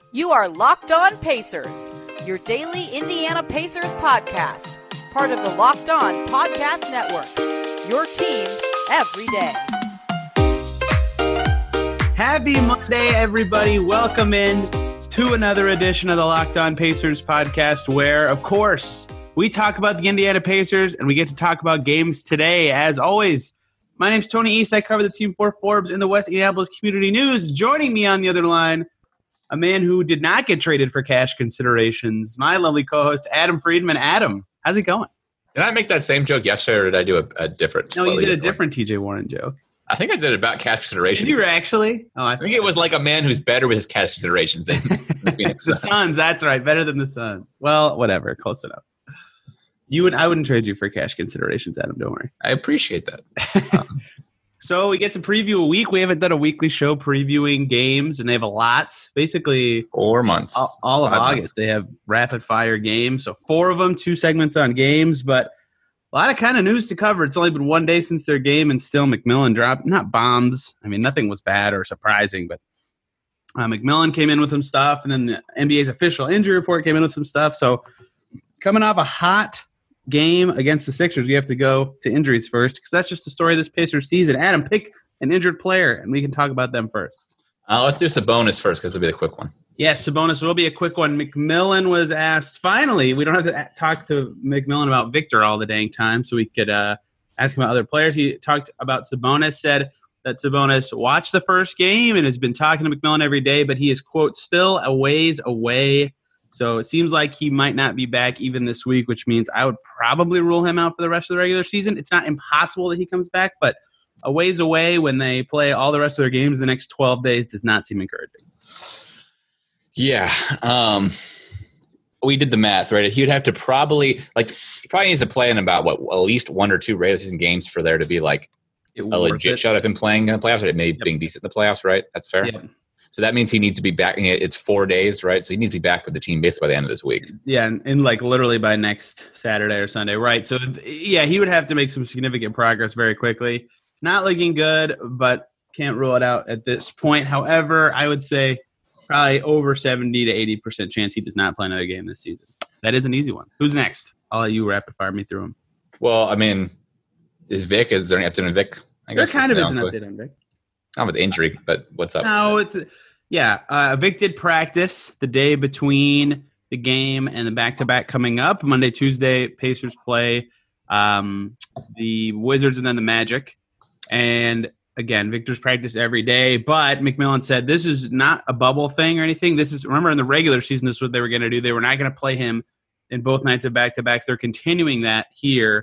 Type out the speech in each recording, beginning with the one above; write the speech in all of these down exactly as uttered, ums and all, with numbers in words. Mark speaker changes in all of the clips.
Speaker 1: You are Locked On Pacers, your daily Indiana Pacers podcast, part of the Locked On Podcast Network, your team every day.
Speaker 2: Happy Monday, everybody. Welcome in to another edition of the Locked On Pacers podcast, where, of course, we talk about the Indiana Pacers and we get to talk about games today. As always, my name's Tony East. I cover the team for Forbes in the West Indianapolis Community News. Joining me on the other line, a man who did not get traded for cash considerations, my lovely co-host, Adam Friedman. Adam, how's it going?
Speaker 3: Did I make that same joke yesterday, or did I do a, a different?
Speaker 2: No, you did a different T J Warren joke.
Speaker 3: I think I did it about cash considerations.
Speaker 2: Did you actually? Oh, I,
Speaker 3: I think it was like a man who's better with his cash considerations than the Phoenix
Speaker 2: the
Speaker 3: Suns.
Speaker 2: Suns. That's right, better than the Suns. Well, whatever, close enough. You would, I wouldn't trade you for cash considerations, Adam. Don't worry.
Speaker 3: I appreciate that. Um,
Speaker 2: So we get to preview a week. We haven't done a weekly show previewing games, and they have a lot. Basically,
Speaker 3: four months.
Speaker 2: All, all of
Speaker 3: Five
Speaker 2: August,
Speaker 3: months.
Speaker 2: they have rapid-fire games. So four of them, two segments on games. But a lot of kind of news to cover. It's only been one day since their game, and still McMillan dropped, not bombs. I mean, nothing was bad or surprising, but uh, McMillan came in with some stuff, and then the N B A's official injury report came in with some stuff. So coming off a hot game against the Sixers, we have to go to injuries first, because that's just the story of this Pacers season. Adam, pick an injured player, and we can talk about them first.
Speaker 3: Uh, let's do Sabonis first, because it'll be the quick one.
Speaker 2: Yes, Sabonis will be a quick one. McMillan was asked, finally, we don't have to talk to McMillan about Victor all the dang time, so we could uh, ask him about other players. He talked about Sabonis, said that Sabonis watched the first game and has been talking to McMillan every day, but he is, quote, still a ways away. So it seems like he might not be back even this week, which means I would probably rule him out for the rest of the regular season. It's not impossible that he comes back, but a ways away when they play all the rest of their games the next twelve days does not seem encouraging.
Speaker 3: Yeah. Um, we did the math, right? He would have to probably, like, he probably needs to play in about, what, at least one or two regular season games for there to be, like,
Speaker 2: It
Speaker 3: a
Speaker 2: worth
Speaker 3: legit
Speaker 2: it.
Speaker 3: shot of him playing in the playoffs, or maybe
Speaker 2: Yep.
Speaker 3: being decent in the playoffs, right? That's fair.
Speaker 2: Yep.
Speaker 3: So that means he needs to be back. It's four days, right? So he needs to be back with the team basically by the end of this week.
Speaker 2: Yeah, and, and like literally by next Saturday or Sunday, right? So, yeah, he would have to make some significant progress very quickly. Not looking good, but can't rule it out at this point. However, I would say probably over seventy to eighty percent chance he does not play another game this season. That is an easy one. Who's next? I'll let you rapid fire me through them.
Speaker 3: Well, I mean, is Vic, is there any update on Vic? I
Speaker 2: There
Speaker 3: guess
Speaker 2: kind of
Speaker 3: you
Speaker 2: is an
Speaker 3: know,
Speaker 2: update on Vic.
Speaker 3: Not with injury, but what's up?
Speaker 2: No, it's yeah. Uh, Vic did practice the day between the game and the back-to-back coming up. Monday, Tuesday, Pacers play um, the Wizards and then the Magic. And again, Victor's practiced every day. But McMillan said this is not a bubble thing or anything. This is, remember, in the regular season, this is what they were going to do. They were not going to play him in both nights of back-to-backs. They're continuing that here.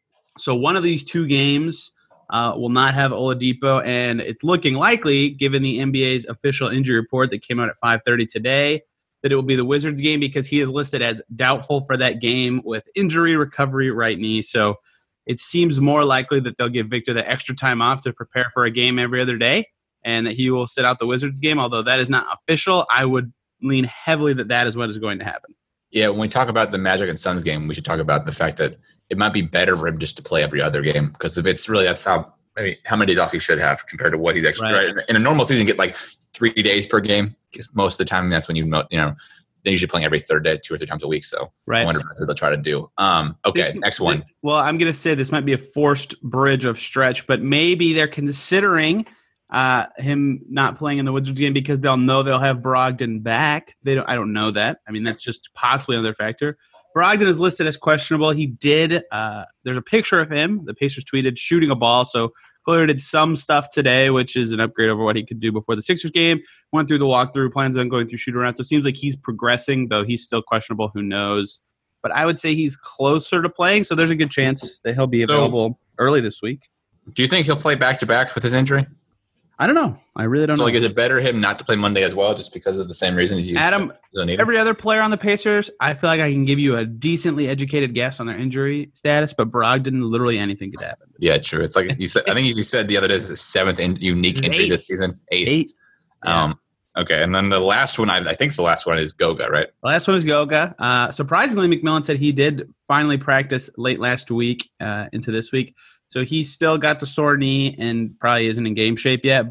Speaker 2: So one of these two games Uh, will not have Oladipo, and it's looking likely, given the N B A's official injury report that came out at five thirty today, that it will be the Wizards game because he is listed as doubtful for that game with injury recovery right knee. So it seems more likely that they'll give Victor the extra time off to prepare for a game every other day and that he will sit out the Wizards game. Although that is not official, I would lean heavily that that is what is going to happen.
Speaker 3: Yeah, when we talk about the Magic and Suns game, we should talk about the fact that it might be better for him just to play every other game, because if it's really, that's how maybe how many days off he should have compared to what he's actually
Speaker 2: Right.
Speaker 3: right. In a normal season, you get like three days per game, because most of the time that's when you know, you know, they're usually playing every third day, two or three times a week. So
Speaker 2: Right.
Speaker 3: I wonder if that's what they'll try to do. Um, okay,
Speaker 2: This-
Speaker 3: next one.
Speaker 2: Well, I'm going to say this might be a forced bridge of stretch, but maybe they're considering uh, him not playing in the Wizards game because they'll know they'll have Brogdon back. They don't. I don't know that. I mean, that's just possibly another factor. Brogdon is listed as questionable. He did. Uh, there's a picture of him. The Pacers tweeted shooting a ball. So clearly did some stuff today, which is an upgrade over what he could do before the Sixers game. Went through the walkthrough, plans on going through shoot around. So it seems like he's progressing, though he's still questionable. Who knows? But I would say he's closer to playing. So there's a good chance that he'll be
Speaker 3: So-
Speaker 2: available early this week.
Speaker 3: Do you think he'll play back to back with his injury?
Speaker 2: I don't know. I really don't
Speaker 3: So
Speaker 2: know.
Speaker 3: like, is it better him not to play Monday as well, just because of the same reason? You
Speaker 2: Adam,
Speaker 3: don't need him?
Speaker 2: every other player on the Pacers, I feel like I can give you a decently educated guess on their injury status, but Brogdon, literally anything could happen.
Speaker 3: Yeah, true. It's like you said. I think you said the other day is his seventh in, unique
Speaker 2: His
Speaker 3: injury
Speaker 2: eighth.
Speaker 3: this season. Eighth.
Speaker 2: Eight. Yeah.
Speaker 3: Um, okay, and then the last one, I, I think the last one is Goga, right?
Speaker 2: The last one is Goga. Uh, surprisingly, McMillan said he did finally practice late last week uh, into this week. So he's still got the sore knee and probably isn't in game shape yet. But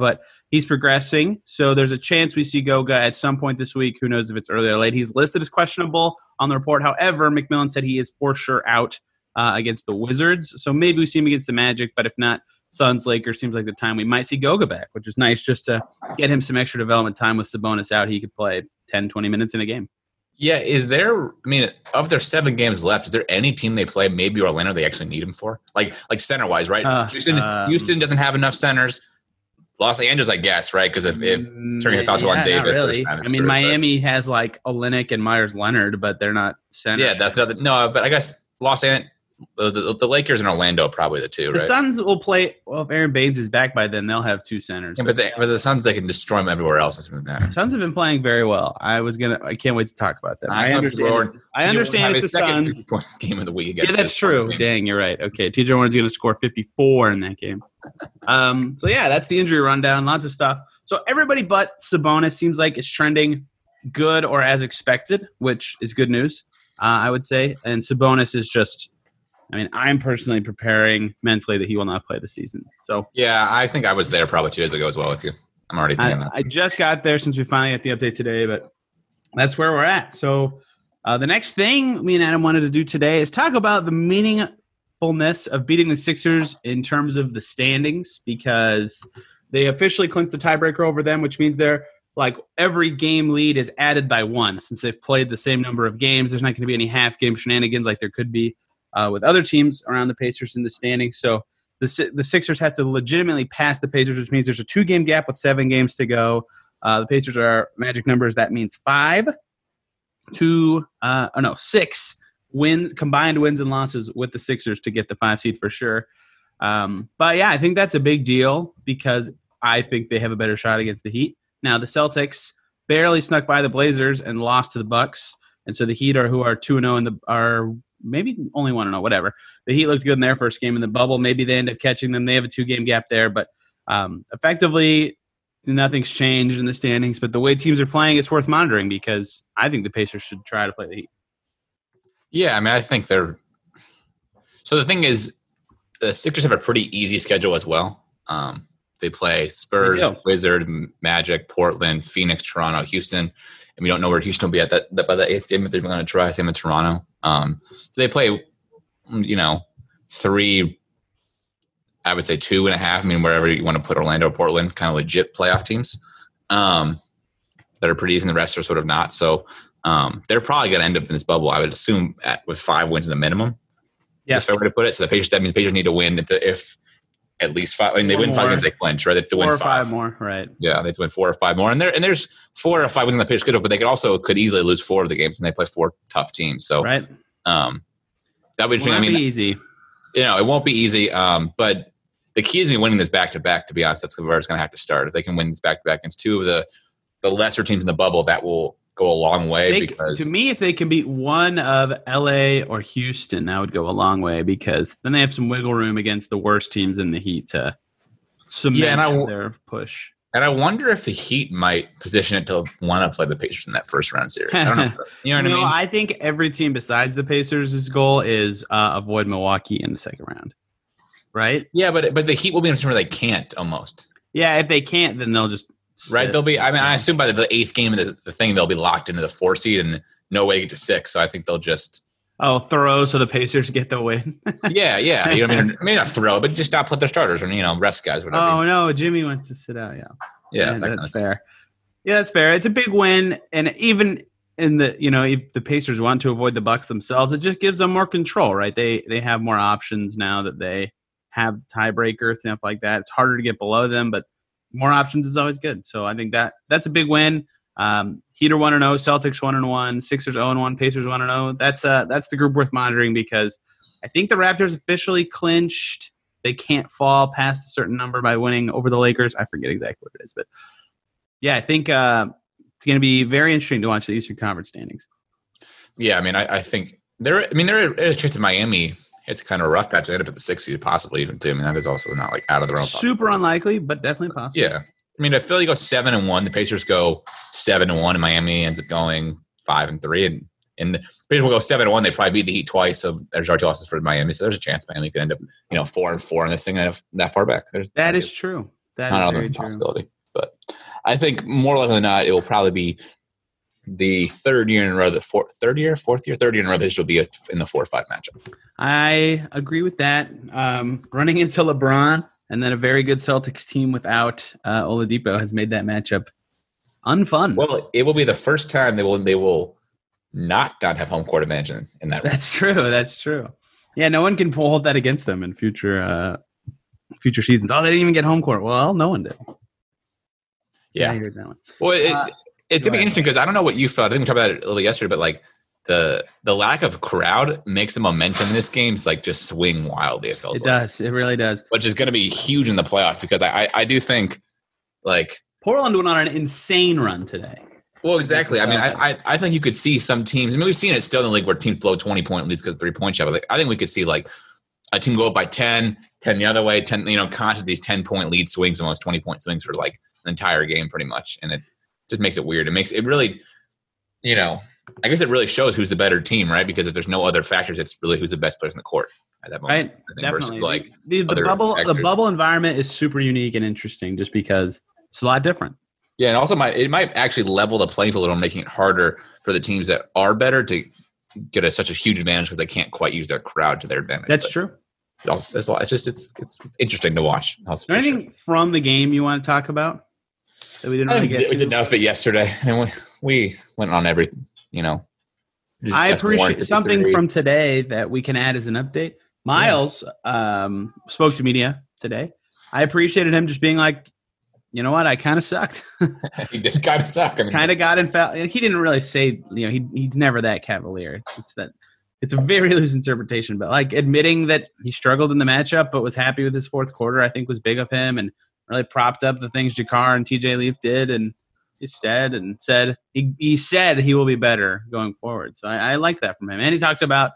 Speaker 2: he's progressing. So there's a chance we see Goga at some point this week. Who knows if it's early or late. He's listed as questionable on the report. However, McMillan said he is for sure out uh, against the Wizards. So maybe we see him against the Magic, but if not, Suns, Lakers seems like the time we might see Goga back, which is nice just to get him some extra development time with Sabonis out. He could play ten, twenty minutes in a game.
Speaker 3: Yeah, is there, I mean, of their seven games left, is there any team they play, maybe Orlando, they actually need him for? Like like center-wise, right?
Speaker 2: Uh,
Speaker 3: Houston
Speaker 2: um,
Speaker 3: Houston doesn't have enough centers. Los Angeles, I guess, right? Because if, if turning it out to
Speaker 2: yeah,
Speaker 3: on Davis,
Speaker 2: really.
Speaker 3: kind of
Speaker 2: I mean,
Speaker 3: screwed,
Speaker 2: Miami but. has like Olenek and Myers Leonard, but they're not centers.
Speaker 3: Yeah, that's not, no, but I guess Los Angeles, the, the, the Lakers and Orlando are probably the two,
Speaker 2: the
Speaker 3: right?
Speaker 2: The Suns will play, well, if Aaron Baines is back by then, they'll have two centers.
Speaker 3: Yeah, but, they, but the Suns, they can destroy them everywhere else. Doesn't really matter.
Speaker 2: Suns have been playing very well. I was going to, I can't wait to talk about them. I,
Speaker 3: I
Speaker 2: understand,
Speaker 3: Warren,
Speaker 2: I understand it's the Suns.
Speaker 3: Game of the week
Speaker 2: Yeah, that's true. Dang, you're right. Okay, T J Warren's going to score fifty-four in that game. um, so, yeah, that's the injury rundown. Lots of stuff. So, everybody but Sabonis seems like it's trending good or as expected, which is good news, uh, I would say. And Sabonis is just, I mean, I'm personally preparing mentally that he will not play the season. So,
Speaker 3: yeah, I think I was there probably two days ago as well with you. I'm already thinking
Speaker 2: I,
Speaker 3: that.
Speaker 2: I just got there since we finally got the update today, but that's where we're at. So, uh, the next thing me and Adam wanted to do today is talk about the meaningfulness of beating the Sixers in terms of the standings, because they officially clinched the tiebreaker over them, which means they're like every game lead is added by one since they've played the same number of games. There's not going to be any half game shenanigans like there could be uh, with other teams around the Pacers in the standings. So the the Sixers have to legitimately pass the Pacers, which means there's a two game gap with seven games to go. Uh, the Pacers are magic numbers. That means five, two, uh, oh no, six wins, combined wins and losses with the Sixers to get the five seed for sure. Um, but yeah, I think that's a big deal because I think they have a better shot against the Heat. Now the Celtics barely snuck by the Blazers and lost to the Bucks, and so the Heat are who are two and zero in the are maybe only one and zero, whatever. The Heat looked good in their first game in the bubble. Maybe they end up catching them. They have a two game gap there, but um, effectively nothing's changed in the standings. But the way teams are playing, it's worth monitoring because I think the Pacers should try to play the Heat.
Speaker 3: Yeah, I mean, I think they're. So the thing is, the Sixers have a pretty easy schedule as well. Um, they play Spurs,
Speaker 2: they
Speaker 3: Wizards, Magic, Portland, Phoenix, Toronto, Houston, and we don't know where Houston will be at that, that by the eighth game if they're going to try. Same with Toronto. Um, so they play, you know, three. I would say two and a half. I mean, wherever you want to put Orlando or Portland, kind of legit playoff teams um, that are pretty easy, and the rest are sort of not. So um, they're probably going to end up in this bubble, I would assume, at, with five wins in the minimum.
Speaker 2: Yes.
Speaker 3: If I were to put it, so the Pacers, that means the Pacers need to win if, the, if at least five. I mean, they
Speaker 2: Four
Speaker 3: win five
Speaker 2: more.
Speaker 3: games, they clinch, right? They have to
Speaker 2: Four
Speaker 3: win
Speaker 2: or
Speaker 3: five.
Speaker 2: five more, right?
Speaker 3: Yeah, they have to win four or five more, and there and there's four or five wins on the Pacers schedule, but they could also could easily lose four of the games when they play four tough teams. So,
Speaker 2: Right.
Speaker 3: um, that would
Speaker 2: Will
Speaker 3: I
Speaker 2: not
Speaker 3: mean,
Speaker 2: be easy.
Speaker 3: you know, it won't be easy. Um, but the key is me winning this back to back. To be honest, that's where it's going to have to start. If they can win this back to back against two of the the lesser teams in the bubble, that will go a long way.
Speaker 2: They,
Speaker 3: because
Speaker 2: to me, if they can beat one of L A or Houston, that would go a long way because then they have some wiggle room against the worst teams in the Heat to cement
Speaker 3: Yeah, and I-
Speaker 2: their push.
Speaker 3: And I wonder if the Heat might position it to want to play the Pacers in that first round series. I don't know. You know what
Speaker 2: You know,
Speaker 3: I mean?
Speaker 2: I think every team besides the Pacers' goal is uh, avoid Milwaukee in the second round. Right?
Speaker 3: Yeah, but but the Heat will be in a position where they can't almost.
Speaker 2: Yeah, if they can't, then they'll just
Speaker 3: Right?
Speaker 2: sit.
Speaker 3: They'll be. I mean, I assume by the, the eighth game of the, the thing, they'll be locked into the four seed and no way to get to six. So I think they'll just.
Speaker 2: Oh, throw so the Pacers get the win.
Speaker 3: Yeah, yeah. You know what I mean? Maybe not throw, but just not put their starters or you know rest guys, whatever.
Speaker 2: Oh no, Jimmy wants to sit out. Yeah.
Speaker 3: yeah,
Speaker 2: Yeah,
Speaker 3: that
Speaker 2: that's
Speaker 3: kind of-
Speaker 2: fair. Yeah, that's fair. It's a big win, and even in the you know if the Pacers want to avoid the Bucks themselves, it just gives them more control, right? They they have more options now that they have tiebreaker stuff like that. It's harder to get below them, but more options is always good. So I think that that's a big win. Um, Heat are one and zero, Celtics one and one, Sixers zero and one, Pacers one and zero. That's uh that's the group worth monitoring because I think the Raptors officially clinched. They can't fall past a certain number by winning over the Lakers. I forget exactly what it is, but yeah, I think uh, it's going to be very interesting to watch the Eastern Conference standings.
Speaker 3: Yeah, I mean, I, I think there. I mean, there is a chance to Miami. It's kind of a rough patch to end up at the sixth seed, possibly even too. I mean, that is also not like out of their own.
Speaker 2: Super unlikely, but definitely possible.
Speaker 3: Yeah, I mean, if Philly goes seven and one, the Pacers go seven and one, and Miami ends up going five and three, and and the Pacers will go seven and one. They probably beat the Heat twice, so there's already losses for Miami. So there's a chance Miami could end up, you know, four and four in this thing that, that far back. There's
Speaker 2: That is true. That
Speaker 3: not
Speaker 2: is
Speaker 3: another
Speaker 2: very true.
Speaker 3: possibility, but I think more likely than not, it will probably be the third year in a row, the fourth, third year, fourth year, third year in a row, this will be a, in the four or five matchup.
Speaker 2: I agree with that. Um, running into LeBron and then a very good Celtics team without uh, Oladipo has made that matchup unfun.
Speaker 3: Well, it will be the first time they will they will not not have home court advantage in, in that.
Speaker 2: That's true. That's true. Yeah, no one can hold that against them in future uh, future seasons. Oh, they didn't even get home court. Well, no one did.
Speaker 3: Yeah,
Speaker 2: I heard that one.
Speaker 3: Well, it,
Speaker 2: uh,
Speaker 3: it's gonna be interesting because I don't know what you thought. I think we talked about it a little bit yesterday, but like the the lack of crowd makes the momentum in this game like just swing wildly. It feels
Speaker 2: it
Speaker 3: like.
Speaker 2: does. It really does.
Speaker 3: Which is going to be huge in the playoffs because I, I I do think like
Speaker 2: Portland went on an insane run today.
Speaker 3: Well, exactly. I mean, I, I I think you could see some teams. I mean, we've seen it still in the league where teams blow twenty point leads because of three point shot. But like, I think we could see like a team go up by ten, ten the other way, ten. You know, constant these ten point lead swings, almost twenty point swings for like an entire game, pretty much, and it just makes it weird. It makes it really, you know, I guess it really shows who's the better team, right? Because if there's no other factors, it's really who's the best player in the court at that moment.
Speaker 2: Right. Definitely.
Speaker 3: Versus like
Speaker 2: the, the bubble, factors. The bubble environment is super unique and interesting just because it's a lot different.
Speaker 3: Yeah, and also might it might actually level the playing field a little, making it harder for the teams that are better to get a, such a huge advantage because they can't quite use their crowd to their advantage.
Speaker 2: That's
Speaker 3: but
Speaker 2: true.
Speaker 3: It's, it's, it's just it's it's interesting to watch.
Speaker 2: Is there anything sure. from the game you want to talk about that we didn't really get
Speaker 3: we
Speaker 2: to?
Speaker 3: We did enough of it yesterday. I mean, we, we went on everything. You know,
Speaker 2: I appreciate something from today that we can add as an update. Miles yeah. um, spoke to media today. I appreciated him just being like, you know what? I kind of sucked.
Speaker 3: He did kind of suck. I mean,
Speaker 2: kind of got in foul. He didn't really say, you know, he he's never that cavalier. It's that it's a very loose interpretation, but like admitting that he struggled in the matchup, but was happy with his fourth quarter, I think was big of him, and really propped up the things Jakar and T J Leaf did, and instead, and said he he said he will be better going forward. So I, I like that from him, and he talked about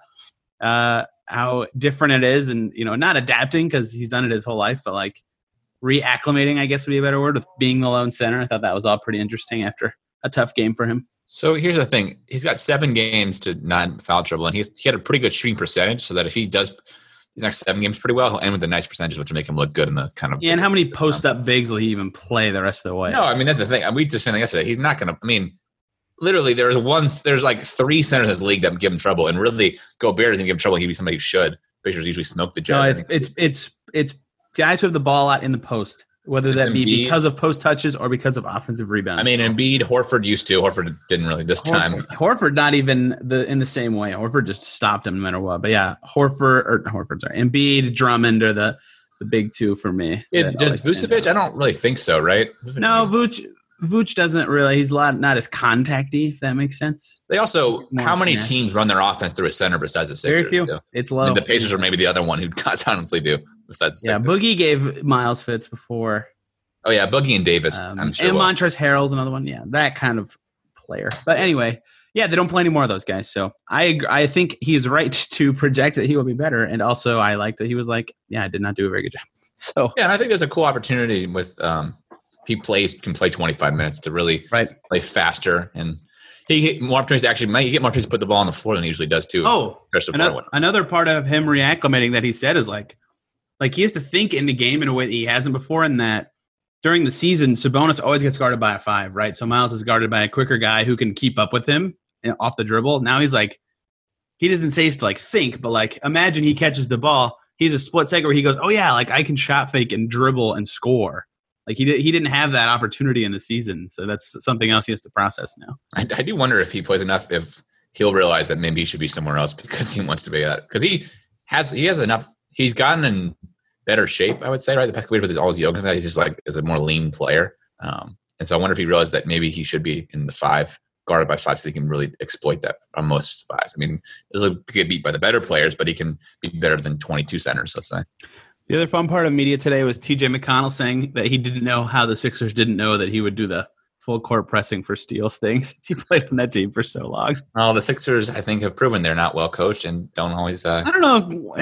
Speaker 2: uh, how different it is, and you know, not adapting because he's done it his whole life, but like. Reacclimating, I guess would be a better word, with being the lone center. I thought that was all pretty interesting after a tough game for him.
Speaker 3: So here's the thing. He's got seven games to not foul trouble, and he, he had a pretty good shooting percentage so that if he does these next seven games pretty well, he'll end with a nice percentage, which will make him look good in the kind of –
Speaker 2: Yeah, and how many post-up bigs will he even play the rest of the way?
Speaker 3: No, I mean, that's the thing. We just said yesterday, he's not going to – I mean, literally there's one – there's like three centers in this league that give him trouble, and really Gobert doesn't give him trouble. He'd be somebody who should. Pacers usually smoke the jet.
Speaker 2: No, it's it's it's it's guys who have the ball out in the post, whether that be Embiid, because of post touches or because of offensive rebounds.
Speaker 3: I mean, Embiid, Horford used to. Horford didn't really this
Speaker 2: Horford,
Speaker 3: time.
Speaker 2: Horford not even the in the same way. Horford just stopped him no matter what. But yeah, Horford or Horford, sorry, Embiid, Drummond are the the big two for me.
Speaker 3: Yeah, does Vucevic? I don't really think so. Right?
Speaker 2: No, Vuce. Vooch doesn't really. He's a lot not as contacty, if that makes sense.
Speaker 3: They also, how many nasty. teams run their offense through a center besides the Sixers?
Speaker 2: Very few. Do? It's low.
Speaker 3: I mean, the Pacers are maybe the other one who honestly do besides the
Speaker 2: yeah,
Speaker 3: Sixers.
Speaker 2: Yeah, Boogie gave Miles fits before.
Speaker 3: Oh yeah, Boogie and Davis.
Speaker 2: Um,
Speaker 3: I'm sure.
Speaker 2: And
Speaker 3: well.
Speaker 2: Montrezl Harrell's another one. Yeah, that kind of player. But anyway, yeah, they don't play any more of those guys. So I agree, I think he's right to project that he will be better. And also, I like that he was like, yeah, I did not do a very good job. So
Speaker 3: yeah, and I think there's a cool opportunity with. Um, He plays can play twenty-five minutes to really
Speaker 2: right.
Speaker 3: play faster, and he get more opportunities to actually might get more opportunities to put the ball on the floor than he usually does too.
Speaker 2: Oh, another, another part of him reacclimating that he said is like, like he has to think in the game in a way that he hasn't before. In that during the season, Sabonis always gets guarded by a five, right? So Miles is guarded by a quicker guy who can keep up with him off the dribble. Now he's like, he doesn't say to like think, but like imagine he catches the ball. He's a split second where he goes, oh yeah, like I can shot fake and dribble and score. Like he did, he didn't have that opportunity in the season, so that's something else he has to process now.
Speaker 3: I, I do wonder if he plays enough, if he'll realize that maybe he should be somewhere else because he wants to be that. Because he has he has enough. He's gotten in better shape, I would say. Right, the past couple years with all his yoga, he's just like is a more lean player. Um, and so I wonder if he realized that maybe he should be in the five, guarded by five, so he can really exploit that on most fives. I mean, he'll get beat by the better players, but he can be better than twenty-two centers. Let's say.
Speaker 2: The other fun part of media today was T J McConnell saying that he didn't know how the Sixers didn't know that he would do the full court pressing for steals thing since he played on that team for so long.
Speaker 3: Well, the Sixers, I think, have proven they're not well coached and don't always. Uh,
Speaker 2: I don't know.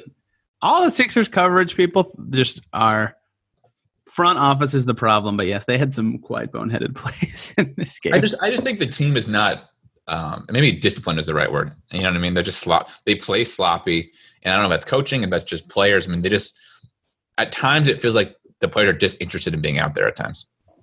Speaker 2: All the Sixers coverage people just are front office is the problem, but yes, they had some quite boneheaded plays in this game.
Speaker 3: I just, I just think the team is not. Um, maybe discipline is the right word. You know what I mean? They're just slop. They play sloppy. And I don't know if that's coaching and that's just players. I mean, they just – at times it feels like the players are disinterested in being out there at times.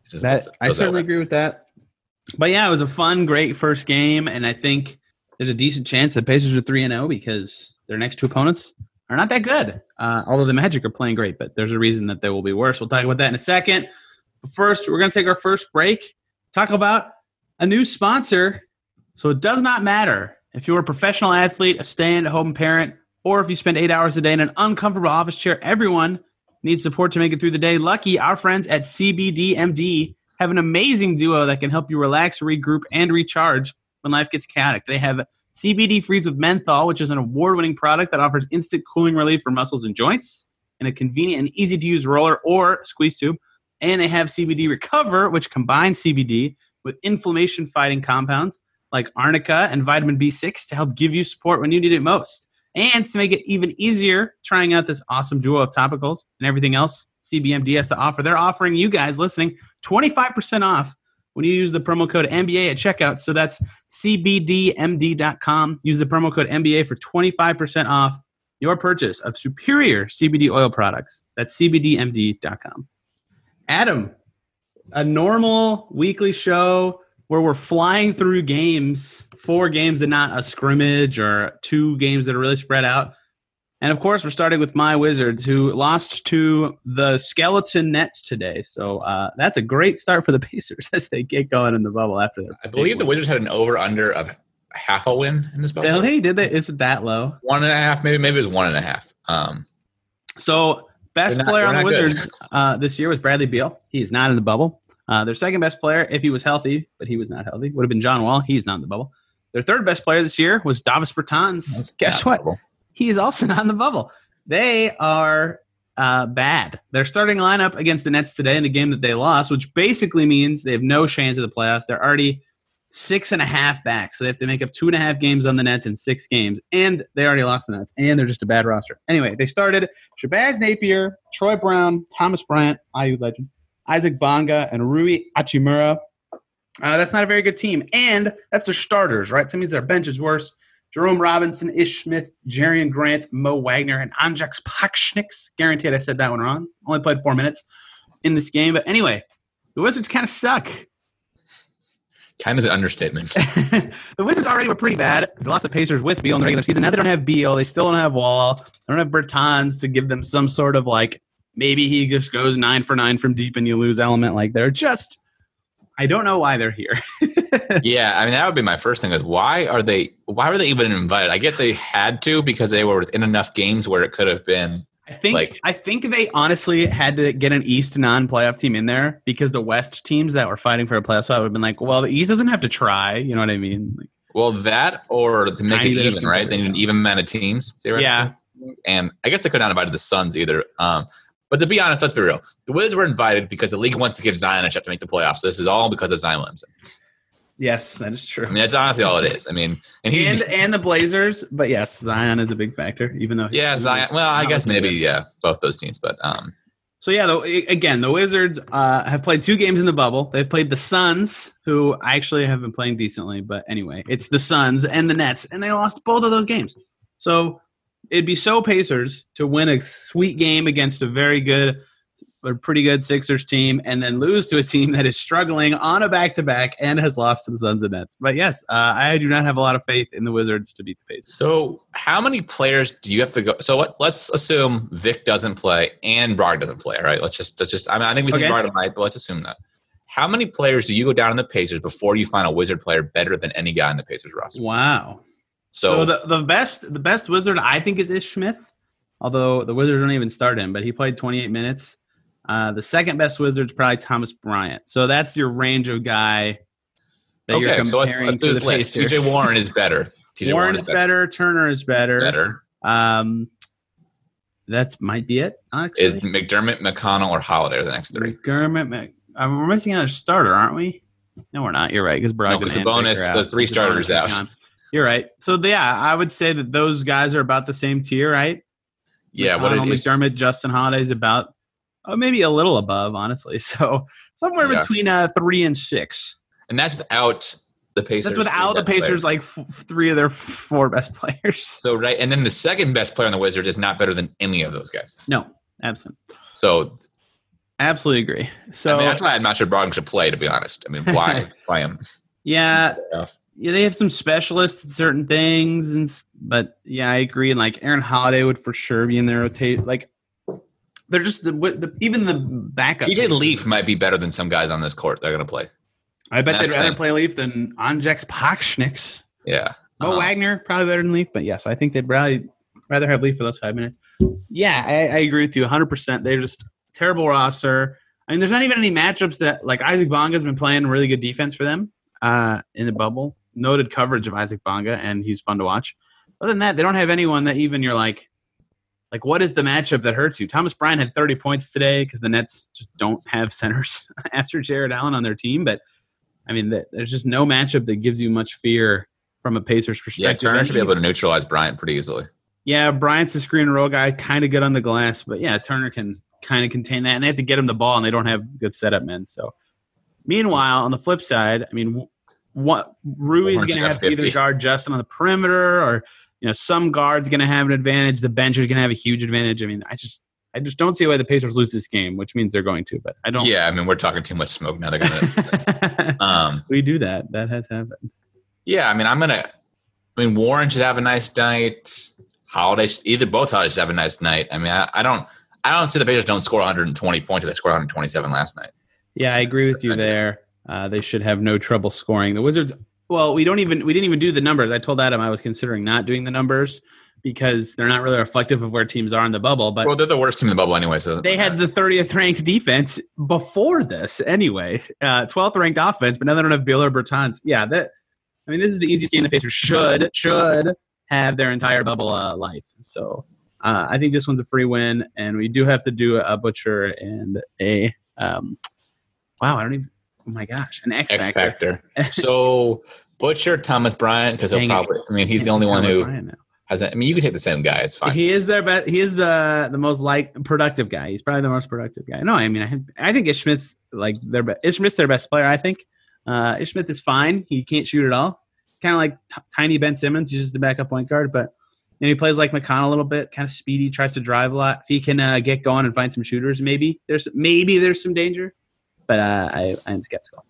Speaker 3: It's just-
Speaker 2: That,
Speaker 3: it
Speaker 2: I
Speaker 3: feels that
Speaker 2: certainly
Speaker 3: way.
Speaker 2: agree with that. But yeah, it was a fun, great first game, and I think there's a decent chance that Pacers are three and zero because their next two opponents are not that good. Uh, although the Magic are playing great, but there's a reason that they will be worse. We'll talk about that in a second. But first, we're going to take our first break. Talk about a new sponsor. So it does not matter if you're a professional athlete, a stay-at-home parent, or if you spend eight hours a day in an uncomfortable office chair. Everyone needs support to make it through the day. Lucky, our friends at C B D M D have an amazing duo that can help you relax, regroup, and recharge when life gets chaotic. They have C B D Freeze with Menthol, which is an award-winning product that offers instant cooling relief for muscles and joints, and a convenient and easy-to-use roller or squeeze tube. And they have C B D Recover, which combines C B D with inflammation-fighting compounds like arnica and vitamin B six to help give you support when you need it most. And to make it even easier, trying out this awesome duo of topicals and everything else C B M D has to offer, they're offering you guys listening twenty-five percent off when you use the promo code N B A at checkout. So that's C B D M D dot com. Use the promo code N B A for twenty-five percent off your purchase of superior C B D oil products. That's C B D M D dot com. Adam, a normal weekly show where we're flying through games, four games and not a scrimmage or two games that are really spread out. And, of course, we're starting with my Wizards, who lost to the Skeleton Nets today. So uh, that's a great start for the Pacers as they get going in the bubble after their
Speaker 3: I believe the Wizards had an over-under of half a win in this bubble.
Speaker 2: Really? Did they? Is it that low?
Speaker 3: One and a half, maybe. Maybe it was one and a half. Um,
Speaker 2: So best
Speaker 3: They're not-
Speaker 2: player on
Speaker 3: they're
Speaker 2: the
Speaker 3: not good.
Speaker 2: Wizards uh, this year was Bradley Beal. He is not in the bubble. Uh, their second best player, if he was healthy, but he was not healthy, would have been John Wall. He's not in the bubble. Their third best player this year was Davis Bertans. Guess
Speaker 3: not
Speaker 2: what?
Speaker 3: terrible.
Speaker 2: He is also not in the bubble. They are uh, bad. Their starting lineup against the Nets today in the game that they lost, which basically means they have no chance of the playoffs. They're already six and a half back, so they have to make up two and a half games on the Nets in six games, and they already lost the Nets, and they're just a bad roster. Anyway, they started Shabazz Napier, Troy Brown, Thomas Bryant, I U legend, Isaac Bonga, and Rui Hachimura. Uh, that's not a very good team, and that's their starters, right? So that means their bench is worse. Jerome Robinson, Ish Smith, Jerian Grant, Mo Wagner, and Anjax Pakshniks. Guaranteed I said that one wrong. Only played four minutes in this game. But anyway, the Wizards kind of suck.
Speaker 3: Kind of an understatement.
Speaker 2: The Wizards already were pretty bad. They lost the Pacers with Beal in the regular season. Now they don't have Beal. They still don't have Wall. They don't have Bertans to give them some sort of like, maybe he just goes nine for nine from deep and you lose element. Like they're just, I don't know why they're here.
Speaker 3: Yeah, I mean that would be my first thing is why are they why were they even invited? I get they had to because they were in enough games where it could have been
Speaker 2: I think
Speaker 3: Like-
Speaker 2: I think they honestly had to get an East non-playoff team in there because the West teams that were fighting for a playoff spot would have been like, well, the East doesn't have to try. You know what I mean? Like,
Speaker 3: well that or to make it
Speaker 2: Tiny bit of
Speaker 3: even, right? They need an even amount of teams. theoretically.
Speaker 2: yeah,
Speaker 3: And I guess they could not have invited the Suns either. Um, but to be honest, let's be real. The Wizards were invited because the league wants to give Zion a shot to make the playoffs. So this is all because of Zion Williamson.
Speaker 2: yes, that is true.
Speaker 3: I mean, that's honestly all it is. I mean, and he,
Speaker 2: and and the Blazers, but yes, Zion is a big factor, even though
Speaker 3: yeah, Zion. Well, I
Speaker 2: not
Speaker 3: guess
Speaker 2: looking
Speaker 3: maybe
Speaker 2: good.
Speaker 3: yeah, both those teams. But um,
Speaker 2: So yeah, though again, the Wizards uh, have played two games in the bubble. They've played the Suns, who actually have been playing decently, but anyway, it's the Suns and the Nets, and they lost both of those games. So it'd be so Pacers to win a sweet game against a very good, a pretty good Sixers team, and then lose to a team that is struggling on a back-to-back and has lost to the Suns and Nets. But yes, uh, I do not have a lot of faith in the Wizards to beat the Pacers.
Speaker 3: so how many players do you have to go? So what? Let's assume Vic doesn't play and Brogdon doesn't play. Right? Let's just let's just. I mean, I think we think
Speaker 2: Okay.
Speaker 3: Brogdon might, but let's assume that. How many players do you go down in the Pacers before you find a Wizard player better than any guy in the Pacers roster?
Speaker 2: Wow.
Speaker 3: So,
Speaker 2: So the, the best the best Wizard I think is Ish Smith, although the Wizards don't even start him, but he played twenty-eight minutes. Uh, the second best Wizard is probably Thomas Bryant. So that's your range of guy that you're
Speaker 3: okay,
Speaker 2: comparing
Speaker 3: so let's, let's
Speaker 2: to
Speaker 3: do this
Speaker 2: the
Speaker 3: list. T J
Speaker 2: Pacers.
Speaker 3: Warren is better. T J
Speaker 2: Warren is better. Turner is better.
Speaker 3: Better.
Speaker 2: Um, that's might be it. Actually.
Speaker 3: Is McDermott, McConnell, or Holiday are the next three?
Speaker 2: McDermott, Mc, uh, we're missing another starter, aren't we? No, we're not. You're right because Brogdon
Speaker 3: No, 'cause
Speaker 2: and
Speaker 3: Sabonis,
Speaker 2: Vic are
Speaker 3: the
Speaker 2: out.
Speaker 3: three
Speaker 2: Sabonis
Speaker 3: starters
Speaker 2: is
Speaker 3: out.
Speaker 2: gone. You're right. So yeah, I would say that those guys are about the same tier, right?
Speaker 3: Yeah, what
Speaker 2: McConnell,
Speaker 3: it is.
Speaker 2: McDermott, Justin Holiday's about, oh, maybe a little above, honestly. So somewhere
Speaker 3: Yeah.
Speaker 2: between uh, three and six.
Speaker 3: And that's without the Pacers.
Speaker 2: That's without the
Speaker 3: best
Speaker 2: Pacers,
Speaker 3: players.
Speaker 2: like f- three of their four best players.
Speaker 3: So right, and then the second best player on the Wizards is not better than any of those guys.
Speaker 2: No, absent.
Speaker 3: So
Speaker 2: Absolutely agree. So
Speaker 3: I mean, that's why I'm not sure Brogdon should play, to be honest. I mean, why play him?
Speaker 2: Yeah, yeah, they have some specialists in certain things, and but yeah, I agree. And like Aaron Holiday would for sure be in their rotate. Like they're just the, the even the backup.
Speaker 3: T J Leaf might be better than some guys on this court. They're going to play.
Speaker 2: I bet
Speaker 3: That's
Speaker 2: they'd rather
Speaker 3: them.
Speaker 2: play Leaf than Anjeks Pakschniks.
Speaker 3: Yeah,
Speaker 2: Mo
Speaker 3: uh-huh.
Speaker 2: Wagner probably better than Leaf, but yes, I think they'd rather rather have Leaf for those five minutes. Yeah, I, I agree with you one hundred percent. They're just a terrible roster. I mean, there's not even any matchups that like Isaac Bonga's been playing really good defense for them. Uh, in the bubble, noted coverage of Isaac Bonga, and he's fun to watch. Other than that, they don't have anyone that even you're like, like what is the matchup that hurts you? Thomas Bryant had thirty points today because the Nets just don't have centers after Jared Allen on their team. But I mean, the, there's just no matchup that gives you much fear from a Pacers
Speaker 3: Yeah,
Speaker 2: perspective.
Speaker 3: Turner
Speaker 2: And
Speaker 3: should be able to neutralize Bryant pretty easily.
Speaker 2: Yeah, Bryant's a screen and roll guy, kind of good on the glass, but yeah, Turner can kind of contain that, and they have to get him the ball, and they don't have good setup men. So, meanwhile, on the flip side, I mean. What Rui's going to have to either guard Justin on the perimeter, or you know, some guard's going to have an advantage. The bench is going to have a huge advantage. I mean, I just, I just don't see why the Pacers lose this game, which means they're going to. But I don't.
Speaker 3: Yeah, I mean, we're talking too much smoke now. They're gonna. um,
Speaker 2: we do that. That has happened.
Speaker 3: Yeah, I mean, I'm gonna. I mean, Warren should have a nice night. Holiday, either both Holidays have a nice night. I mean, I, I don't, I don't see the Pacers don't score one hundred twenty points. They scored one hundred twenty-seven last night.
Speaker 2: Yeah, I agree with you there. Uh, they should have no trouble scoring. The Wizards, well, we don't even we didn't even do the numbers. I told Adam I was considering not doing the numbers because they're not really reflective of where teams are in the bubble. But
Speaker 3: well, they're the worst team in the bubble anyway. So
Speaker 2: they had the thirtieth ranked defense before this anyway, uh, twelfth ranked offense, but now they don't have Beal or Bertans. Yeah, that. I mean, this is the easiest game the Pacers should should have their entire bubble uh, life. So uh, I think this one's a free win, and we do have to do a Butcher and a um, wow. I don't even. Oh my gosh, an X
Speaker 3: X
Speaker 2: factor.
Speaker 3: factor. So Butcher, Thomas Bryant, because he'll
Speaker 2: Dang
Speaker 3: probably.
Speaker 2: it.
Speaker 3: I mean, he's
Speaker 2: Can't
Speaker 3: the only
Speaker 2: do
Speaker 3: one
Speaker 2: Thomas
Speaker 3: who
Speaker 2: Bryant now.
Speaker 3: has. A, I mean, you can take the same guy. It's fine.
Speaker 2: He is their best. He is the the most like productive guy. He's probably the most productive guy. No, I mean, I, I think Ish Smith's like their be- Ish Smith's their best player. I think uh, Ish Smith is fine. He can't shoot at all. Kind of like t- tiny Ben Simmons. He's just a backup point guard, but you know, he plays like McConnell a little bit. Kind of speedy. Tries to drive a lot. If he can uh, get going and find some shooters, maybe there's maybe there's some danger. But uh, I I'm skeptical.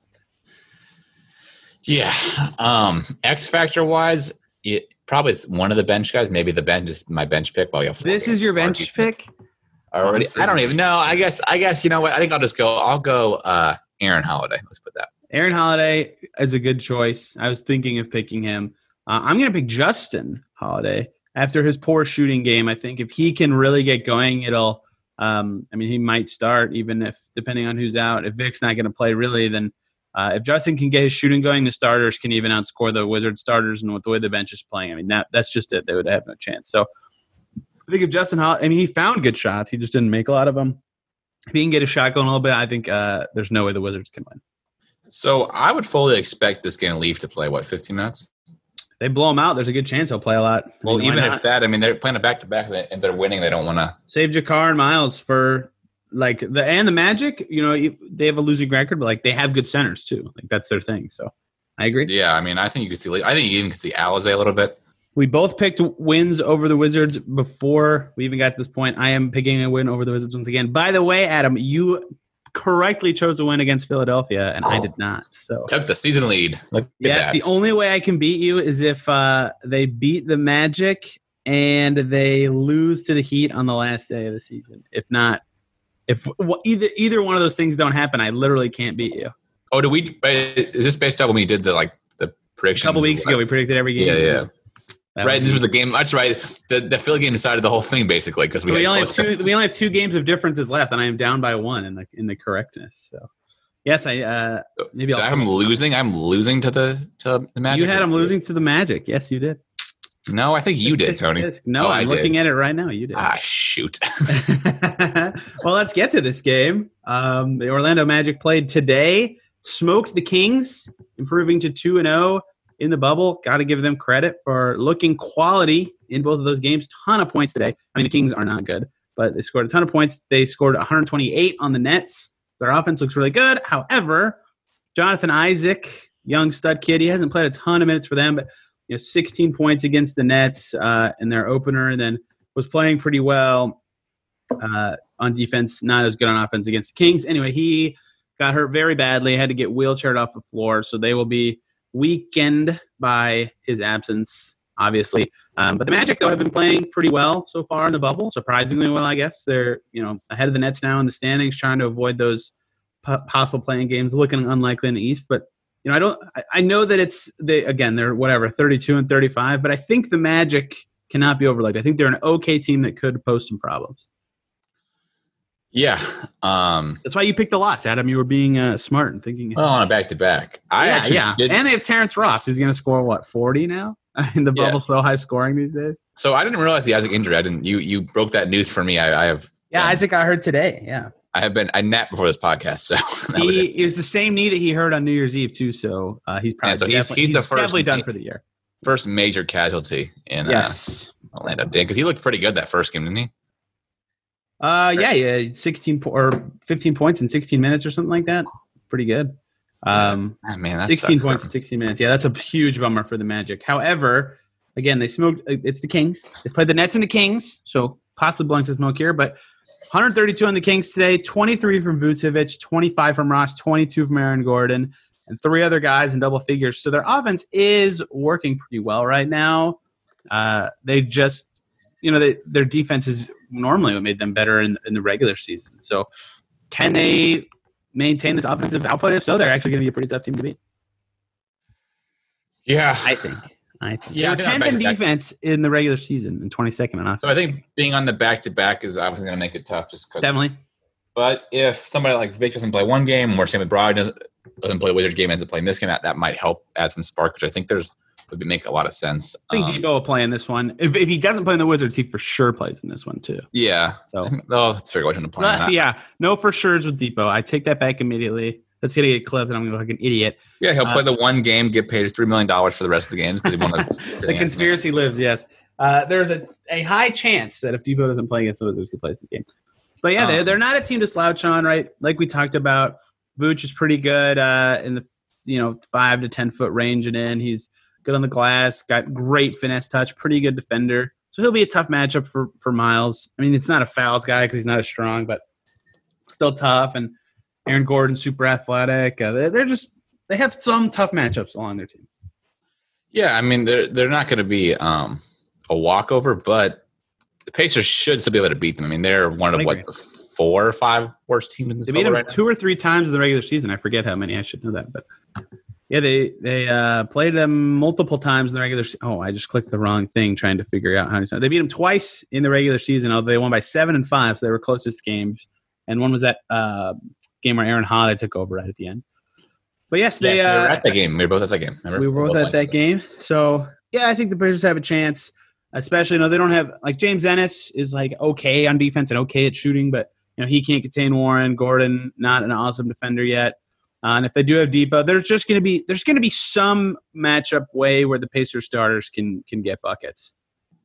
Speaker 3: Yeah. Um, X factor wise, it, probably it's one of the bench guys. Maybe the bench is my bench pick. While you have four
Speaker 2: This
Speaker 3: games.
Speaker 2: is your bench pick?
Speaker 3: already. I don't even know. I guess. I guess you know what? I think I'll just go. I'll go. Uh, Aaron Holiday. Let's put that.
Speaker 2: Aaron Holiday is a good choice. I was thinking of picking him. Uh, I'm going to pick Justin Holiday after his poor shooting game. I think if he can really get going, it'll. Um, I mean, he might start even if depending on who's out. If Vic's not going to play really, then. Uh, if Justin can get his shooting going, the starters can even outscore the Wizards starters, and with the way the bench is playing, I mean that that's just it. They would have no chance. So I think if Justin, Hol- I mean, he found good shots, he just didn't make a lot of them. If he can get a shot going a little bit, I think uh, there's no way the Wizards can win.
Speaker 3: So I would fully expect this game to leave to play what fifteen minutes.
Speaker 2: They blow him out. There's a good chance he'll play a lot. I
Speaker 3: Well,
Speaker 2: mean, why
Speaker 3: even
Speaker 2: not?
Speaker 3: if that, I mean, they're playing a back to back, and they're winning. They don't want to.
Speaker 2: Save Jakar and Miles for like the and the Magic. You know, they have a losing record, but like they have good centers too. Like that's their thing. So I agree.
Speaker 3: Yeah, I mean, I think you could see. I think you even could see Alizé a little bit.
Speaker 2: We both picked wins over the Wizards before we even got to this point. I am picking a win over the Wizards once again. By the way, Adam, you correctly chose a win against Philadelphia, and I did not. So
Speaker 3: Took the season lead. Look at
Speaker 2: yes,
Speaker 3: that.
Speaker 2: the only way I can beat you is if uh, they beat the Magic and they lose to the Heat on the last day of the season. If not, if well, either either one of those things don't happen, I literally can't beat you.
Speaker 3: Oh, do we? Is this based on when we did the like the predictions?
Speaker 2: A couple weeks ago, we predicted every game.
Speaker 3: Yeah, yeah.
Speaker 2: That
Speaker 3: Right, and this was
Speaker 2: me.
Speaker 3: the game. That's right. The the Philly game decided the whole thing basically because we,
Speaker 2: So we
Speaker 3: had
Speaker 2: only have
Speaker 3: close-
Speaker 2: two. We only have two games of differences left, and I am down by one in the in the correctness. So, yes, I uh, maybe I'll.
Speaker 3: I'm losing. I'm losing to the to the Magic.
Speaker 2: You had them losing to the Magic. Yes, you did.
Speaker 3: No, I think you did, Tony.
Speaker 2: No,
Speaker 3: Oh,
Speaker 2: I'm
Speaker 3: I
Speaker 2: looking
Speaker 3: did.
Speaker 2: at it right now. You did.
Speaker 3: Ah, shoot.
Speaker 2: Well, let's get to this game. Um, the Orlando Magic played today, smoked the Kings, improving to two and zero in the bubble. Got to give them credit for looking quality in both of those games. Ton of points today. I mean, the Kings are not good, but they scored a ton of points. They scored one hundred twenty-eight on the Nets. Their offense looks really good. However, Jonathan Isaac, young stud kid, he hasn't played a ton of minutes for them, but you know, sixteen points against the Nets uh, in their opener, and then was playing pretty well uh, on defense, not as good on offense against the Kings. Anyway, he got hurt very badly, had to get wheelchaired off the floor, so they will be weakened by his absence, obviously. Um, but the Magic, though, have been playing pretty well so far in the bubble, surprisingly well, I guess. They're, you know, ahead of the Nets now in the standings, trying to avoid those p- possible playing games, looking unlikely in the East. But, you know, I don't I, I know that it's, they again, they're whatever, thirty-two and thirty-five, but I think the Magic cannot be overlooked. I think they're an okay team that could pose some problems.
Speaker 3: Yeah. Um,
Speaker 2: That's why you picked the loss, Adam. You were being uh, smart and thinking.
Speaker 3: well, on a back-to-back. I
Speaker 2: yeah,
Speaker 3: actually
Speaker 2: yeah.
Speaker 3: did.
Speaker 2: And they have Terrence Ross, who's going to score, what, forty now? In the bubble,
Speaker 3: Yeah.
Speaker 2: so high scoring these days.
Speaker 3: So I didn't realize the Isaac injury. I didn't. You you broke that news for me. I, I have.
Speaker 2: Yeah,
Speaker 3: um,
Speaker 2: Isaac got hurt today. Yeah.
Speaker 3: I have been. I napped before this podcast, so that was
Speaker 2: He
Speaker 3: it.
Speaker 2: it was the same knee that he hurt on New Year's Eve, too. So uh, he's probably
Speaker 3: Yeah, so he's-
Speaker 2: definitely,
Speaker 3: he's the first
Speaker 2: definitely done
Speaker 3: knee.
Speaker 2: for the year.
Speaker 3: First major casualty in
Speaker 2: Yes.
Speaker 3: uh, Orlando. Because he looked pretty good that first game, didn't he?
Speaker 2: Uh, yeah, yeah, sixteen po- or fifteen points in sixteen minutes or something like that. Pretty good. Um,
Speaker 3: Ah, man, that's
Speaker 2: sixteen points in sixteen minutes. Yeah, that's a huge bummer for the Magic. However, again, they smoked. It's the Kings. They played the Nets and the Kings, so possibly belongs to smoke here. But one thirty-two on the Kings today, twenty-three from Vucevic, twenty-five from Ross, twenty-two from Aaron Gordon, and three other guys in double figures. So their offense is working pretty well right now. Uh, they just, you know, they, their defense is normally what made them better in, in the regular season. So can they maintain this offensive output? If so, they're actually going to be a pretty tough team to beat.
Speaker 3: Yeah,
Speaker 2: I think. I think.
Speaker 3: Yeah,
Speaker 2: They
Speaker 3: I
Speaker 2: were
Speaker 3: think
Speaker 2: tenth in
Speaker 3: back-to-back.
Speaker 2: defense in the regular season and twenty-second on offense.
Speaker 3: So I think being on the back to back is obviously going to make it tough, just because.
Speaker 2: Definitely.
Speaker 3: But if somebody like Vic doesn't play one game, or Sammy Brogdon doesn't, doesn't play Wizards game, ends up playing this game, that, that might help add some spark, which I think there's would make a lot of sense.
Speaker 2: I think
Speaker 3: Um,
Speaker 2: Debo will play in this one. If, if he doesn't play in the Wizards, he for sure plays in this one too.
Speaker 3: Yeah.
Speaker 2: So.
Speaker 3: Oh, let's figure out which one to play.
Speaker 2: Uh, yeah, no for sure's with Debo. I take that back immediately. That's going to get clipped, and I'm going to look like an idiot.
Speaker 3: Yeah, he'll
Speaker 2: Uh,
Speaker 3: play the one game, get paid three million dollars for the rest of the games because he won the,
Speaker 2: The conspiracy lives, yes. Uh, there's a, a high chance that if Debo doesn't play against the Wizards, he plays the game. But yeah, they're,
Speaker 3: Um,
Speaker 2: they're not a team to slouch on, right? Like we talked about, Vooch is pretty good uh, in the you know five to ten foot range and in. He's good on the glass, got great finesse touch, pretty good defender. So he'll be a tough matchup for, for Miles. I mean, it's not a fouls guy because he's not as strong, but still tough. And Aaron Gordon, super athletic. Uh, they're, they're just they have some tough matchups along their team.
Speaker 3: Yeah, I mean they're they're not going to be um, a walkover, but the Pacers should still be able to beat them. I mean they're one of
Speaker 2: I
Speaker 3: what
Speaker 2: agree.
Speaker 3: four or five worst teams in this
Speaker 2: They beat
Speaker 3: bubble
Speaker 2: them
Speaker 3: right now.
Speaker 2: two or three times in the regular season. I forget how many. I should know that, but yeah, they they uh, played them multiple times in the regular. Se- oh, I just clicked the wrong thing trying to figure out how many times they beat them twice in the regular season. Although they won by seven and five, so they were closest games. And one was that uh, game where Aaron Holiday took over right at the end. But yes,
Speaker 3: Yeah,
Speaker 2: they
Speaker 3: so we were
Speaker 2: uh,
Speaker 3: at that game. We were both at that game. Remember?
Speaker 2: we were both at that game. So yeah, I think the Pacers have a chance. Especially, you know, they don't have like James Ennis is like okay on defense and okay at shooting, but you know he can't contain Warren. Gordon, not an awesome defender yet. Uh, and if they do have Depot, there's just going to be there's going to be some matchup way where the Pacers starters can can get buckets.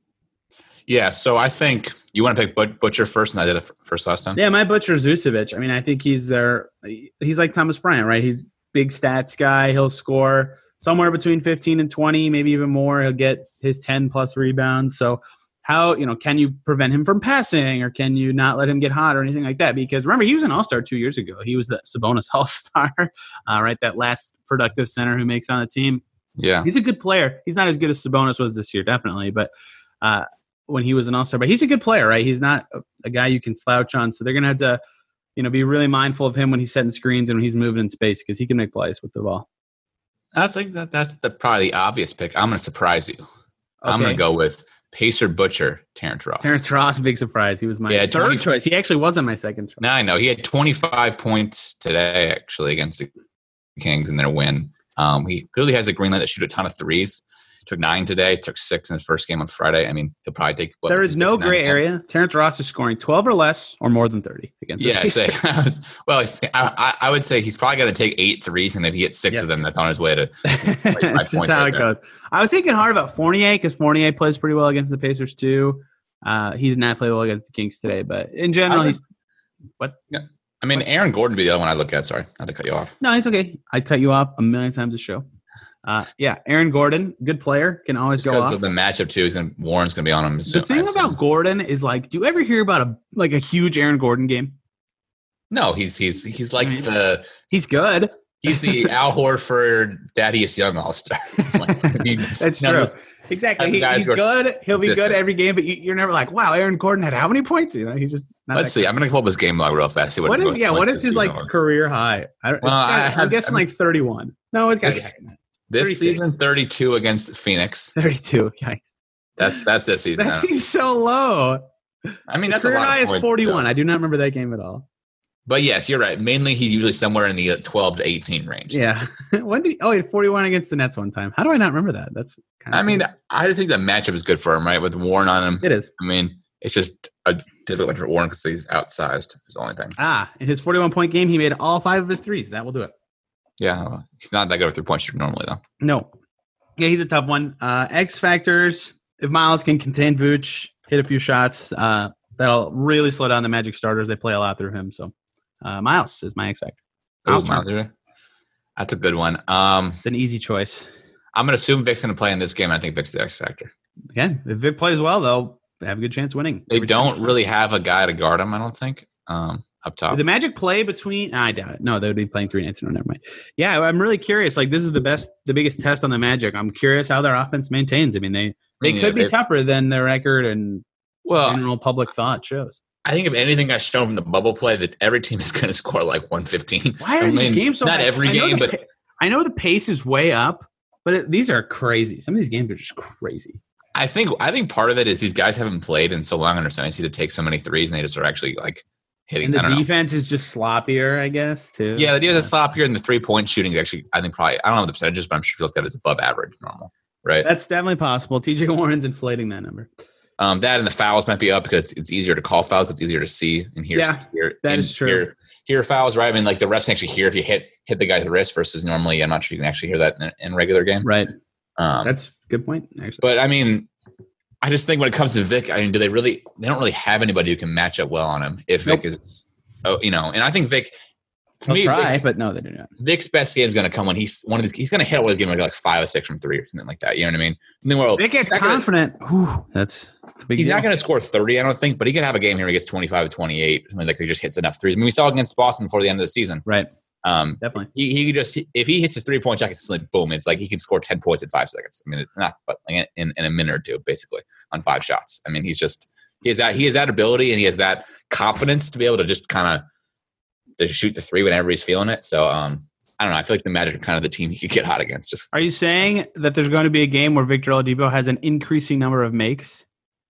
Speaker 3: Yeah, so I think you want to pick But- Butcher first, and I did it f- first last time.
Speaker 2: Yeah, my butcher Zucevic. I mean, I think he's their he's like Thomas Bryant, right? He's big stats guy. He'll score somewhere between fifteen and twenty, maybe even more. He'll get his ten plus rebounds. So how, you know, can you prevent him from passing, or can you not let him get hot or anything like that? Because remember, he was an all-star two years ago. He was the Sabonis all-star, uh, right? That last productive center who makes on the team.
Speaker 3: Yeah.
Speaker 2: He's a good player. He's not as good as Sabonis was this year, definitely, but uh, when he was an all-star, but he's a good player, right? He's not a, a guy you can slouch on. So they're going to have to, you know, be really mindful of him when he's setting screens and when he's moving in space, because he can make plays with the ball.
Speaker 3: I think that that's the probably the obvious pick. I'm going to surprise you. I'm going
Speaker 2: Okay.
Speaker 3: to go with Pacer Butcher, Terrence Ross.
Speaker 2: Terrence Ross, big surprise. He was my
Speaker 3: Yeah,
Speaker 2: third
Speaker 3: twenty
Speaker 2: choice. He actually wasn't my second choice.
Speaker 3: Now I know he had twenty-five points today, actually, against the Kings in their win. Um, he clearly has a green light to shoot a ton of threes. Took nine today. Took six in his first game on Friday. I mean, he'll probably take. What,
Speaker 2: There is
Speaker 3: six,
Speaker 2: no
Speaker 3: nine
Speaker 2: gray
Speaker 3: again.
Speaker 2: area. Terrence Ross is scoring twelve or less or more than thirty against the
Speaker 3: Yeah, I say.
Speaker 2: Pacers.
Speaker 3: well, he's- I, I I would say he's probably got to take eight threes, and if he hits six
Speaker 2: Yes.
Speaker 3: of them, that's on his way to.
Speaker 2: That's just
Speaker 3: point
Speaker 2: how
Speaker 3: right
Speaker 2: it
Speaker 3: there.
Speaker 2: goes. I was thinking hard about Fournier because Fournier plays pretty well against the Pacers too. Uh, he did not play well against the Kings today, but in general,
Speaker 3: I
Speaker 2: he's what?
Speaker 3: I mean, Aaron Gordon would be the other one I look at. Sorry, not to cut you off.
Speaker 2: No, it's okay. I'd cut you off a million times a show. Uh, yeah, Aaron Gordon, good player, can always
Speaker 3: Just
Speaker 2: go
Speaker 3: because
Speaker 2: off.
Speaker 3: of the matchup too. He's gonna, Warren's going to be on him.
Speaker 2: The
Speaker 3: soon,
Speaker 2: thing
Speaker 3: I assume.
Speaker 2: about Gordon is like, do you ever hear about a like a huge Aaron Gordon game?
Speaker 3: No, he's he's he's like
Speaker 2: I mean,
Speaker 3: the
Speaker 2: He's good.
Speaker 3: he's the Al Horford, Thaddeus Young All Star. Like, he-
Speaker 2: That's
Speaker 3: none
Speaker 2: true.
Speaker 3: of-
Speaker 2: Exactly.
Speaker 3: Other
Speaker 2: He,
Speaker 3: guys
Speaker 2: he's
Speaker 3: who are
Speaker 2: good. He'll be good
Speaker 3: consistent.
Speaker 2: every game, but you, you're never like, wow, Aaron Gordon had how many points? You know, he's just not
Speaker 3: Let's
Speaker 2: that
Speaker 3: see. I'm going to pull up his game log real fast. See what,
Speaker 2: What
Speaker 3: his
Speaker 2: is
Speaker 3: most
Speaker 2: yeah?
Speaker 3: points
Speaker 2: What
Speaker 3: this
Speaker 2: is his
Speaker 3: season
Speaker 2: like
Speaker 3: were.
Speaker 2: career high? I don't.
Speaker 3: Well,
Speaker 2: it's-
Speaker 3: I
Speaker 2: I'm
Speaker 3: have-
Speaker 2: guessing like thirty-one. No, it's got to be
Speaker 3: This-
Speaker 2: higher than that.
Speaker 3: This
Speaker 2: thirty-six.
Speaker 3: season, thirty-two against Phoenix.
Speaker 2: thirty-two. Yikes.
Speaker 3: That's that's this season.
Speaker 2: That seems so low.
Speaker 3: I mean,
Speaker 2: His
Speaker 3: that's a
Speaker 2: career
Speaker 3: lot
Speaker 2: high
Speaker 3: of
Speaker 2: is
Speaker 3: points,
Speaker 2: forty-one.
Speaker 3: though.
Speaker 2: I do not remember that game at all.
Speaker 3: But yes, you're right. Mainly, he's usually somewhere in the twelve to eighteen range.
Speaker 2: Yeah. when did? Oh, he had forty-one against the Nets one time. How do I not remember that? That's kind of.
Speaker 3: I mean, I just think the matchup is good for him, right? With Warren on him.
Speaker 2: it is.
Speaker 3: I mean, it's just a difficult for Warren because he's outsized. Is the only thing.
Speaker 2: Ah, in his forty-one point game, he made all five of his threes. That will do it.
Speaker 3: Yeah, he's not that good with three point shooter normally, though.
Speaker 2: No. Yeah, he's a tough one. Uh, X factors. If Miles can contain Vooch, hit a few shots, uh, that'll really slow down the Magic starters. They play a lot through him. So uh, Miles is my X factor.
Speaker 3: Oh,
Speaker 2: Miles
Speaker 3: Miles
Speaker 2: Turner.
Speaker 3: Turner. That's a good one. Um,
Speaker 2: It's an easy choice.
Speaker 3: I'm going to assume Vic's going to play in this game. I think Vic's the X factor.
Speaker 2: Again, if Vic plays well, they'll have a good chance of winning.
Speaker 3: They
Speaker 2: Every time.
Speaker 3: don't really have a guy to guard him, I don't think, um, up top.
Speaker 2: Did the Magic play between? I doubt it. No, they would be playing three nights. No, never mind. Yeah, I'm really curious. Like, this is the best, the biggest test on the Magic. I'm curious how their offense maintains. I mean, they they
Speaker 3: Yeah,
Speaker 2: could be
Speaker 3: they-
Speaker 2: tougher than their record and
Speaker 3: Well,
Speaker 2: general public thought shows.
Speaker 3: I think if anything got shown from the bubble play, that every team is going to score like one fifteen.
Speaker 2: Why are
Speaker 3: I
Speaker 2: these
Speaker 3: mean,
Speaker 2: games so
Speaker 3: not
Speaker 2: high?
Speaker 3: every
Speaker 2: I know
Speaker 3: game,
Speaker 2: the
Speaker 3: but
Speaker 2: pa- I know the pace is way up, but it, these are crazy. Some of these games are just crazy.
Speaker 3: I think I think part of it is these guys haven't played in so long under Senesi to take so many threes, and they just are actually like hitting.
Speaker 2: And the
Speaker 3: I don't know.
Speaker 2: defense is just sloppier, I guess, too.
Speaker 3: Yeah, the defense is slop here, and the three point shooting is actually, I think, probably, I don't know the percentages, but I'm sure if you look at it, it's above average normal, right?
Speaker 2: That's definitely possible. T J Warren's inflating that number.
Speaker 3: Um, that and the fouls might be up because it's, it's easier to call fouls because it's easier to see and hear.
Speaker 2: Yeah,
Speaker 3: hear
Speaker 2: that
Speaker 3: and
Speaker 2: is true.
Speaker 3: Hear, hear fouls, right? I mean, like the refs actually hear if you hit hit the guy's wrist versus normally, I'm not sure you can actually hear that in, in a regular game.
Speaker 2: Right.
Speaker 3: Um,
Speaker 2: That's a good point, actually.
Speaker 3: but I mean, I just think when it comes to Vic, I mean, do they really? They don't really have anybody who can match up well on him. If
Speaker 2: Nope.
Speaker 3: Vic is, oh, you know, and I think Vic. To
Speaker 2: They'll
Speaker 3: me,
Speaker 2: try,
Speaker 3: Vic's,
Speaker 2: but no, they do not.
Speaker 3: Vic's best game is going to come when he's one of these. He's going to hit one of his game like, like five or six from three or something like that. You know what I mean? And then, well,
Speaker 2: Vic gets
Speaker 3: he's not gonna-
Speaker 2: confident. Whew, that's, that's a big
Speaker 3: He's
Speaker 2: deal.
Speaker 3: not going to score thirty, I don't think, but he could have a game here where he gets twenty-five to twenty-eight. I mean, like he just hits enough threes. I mean, we saw against Boston before the end of the season.
Speaker 2: Right.
Speaker 3: Um,
Speaker 2: Definitely.
Speaker 3: he he just if he hits his three point shot, it's like boom. It's like he can score ten points in five seconds. I mean, it's not, but like in, in a minute or two, basically on five shots. I mean, he's just he has that he has that ability and he has that confidence to be able to just kind of to shoot the three whenever he's feeling it. So um, I don't know. I feel like the Magic are kind of the team he could get hot against. Just
Speaker 2: Are you saying that there's going to be a game where Victor Oladipo has an increasing number of makes?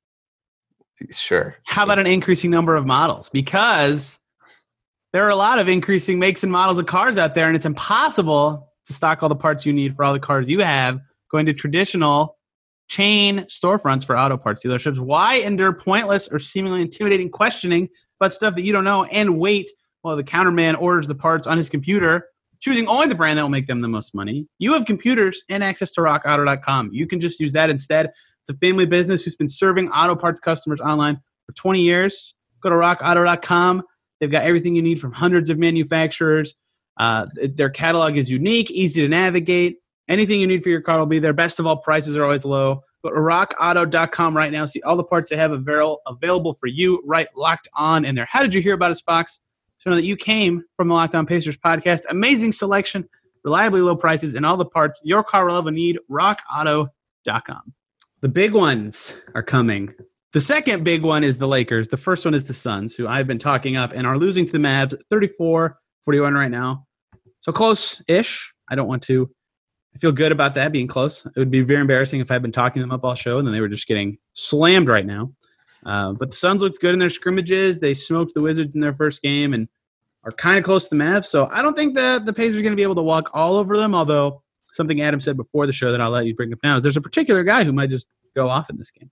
Speaker 3: sure.
Speaker 2: How about an increasing number of models? Because there are a lot of increasing makes and models of cars out there, and it's impossible to stock all the parts you need for all the cars you have going to traditional chain storefronts for auto parts dealerships. Why endure pointless or seemingly intimidating questioning about stuff that you don't know and wait while the counterman orders the parts on his computer, choosing only the brand that will make them the most money? You have computers and access to rock auto dot com. You can just use that instead. It's a family business who's been serving auto parts customers online for twenty years. Go to rock auto dot com. They've got everything you need from hundreds of manufacturers. Uh, their catalog is unique, easy to navigate. Anything you need for your car will be there. Best of all, prices are always low. Go to rock auto dot com right now. See all the parts they have avail- available for you, right locked on in there. How did you hear about us box? So know that you came from the Locked On Pacers podcast. Amazing selection, reliably low prices, and all the parts your car will ever need. rock auto dot com. The big ones are coming. The second big one is the Lakers. The first one is the Suns, who I've been talking up and are losing to the Mavs thirty-four forty-one right now. So close-ish. I don't want to. I feel good about that being close. It would be very embarrassing if I'd been talking them up all show and then they were just getting slammed right now. Uh, but the Suns looked good in their scrimmages. They smoked the Wizards in their first game and are kind of close to the Mavs. So I don't think that the Pacers are going to be able to walk all over them, although something Adam said before the show that I'll let you bring up now is there's a particular guy who might just go off in this game.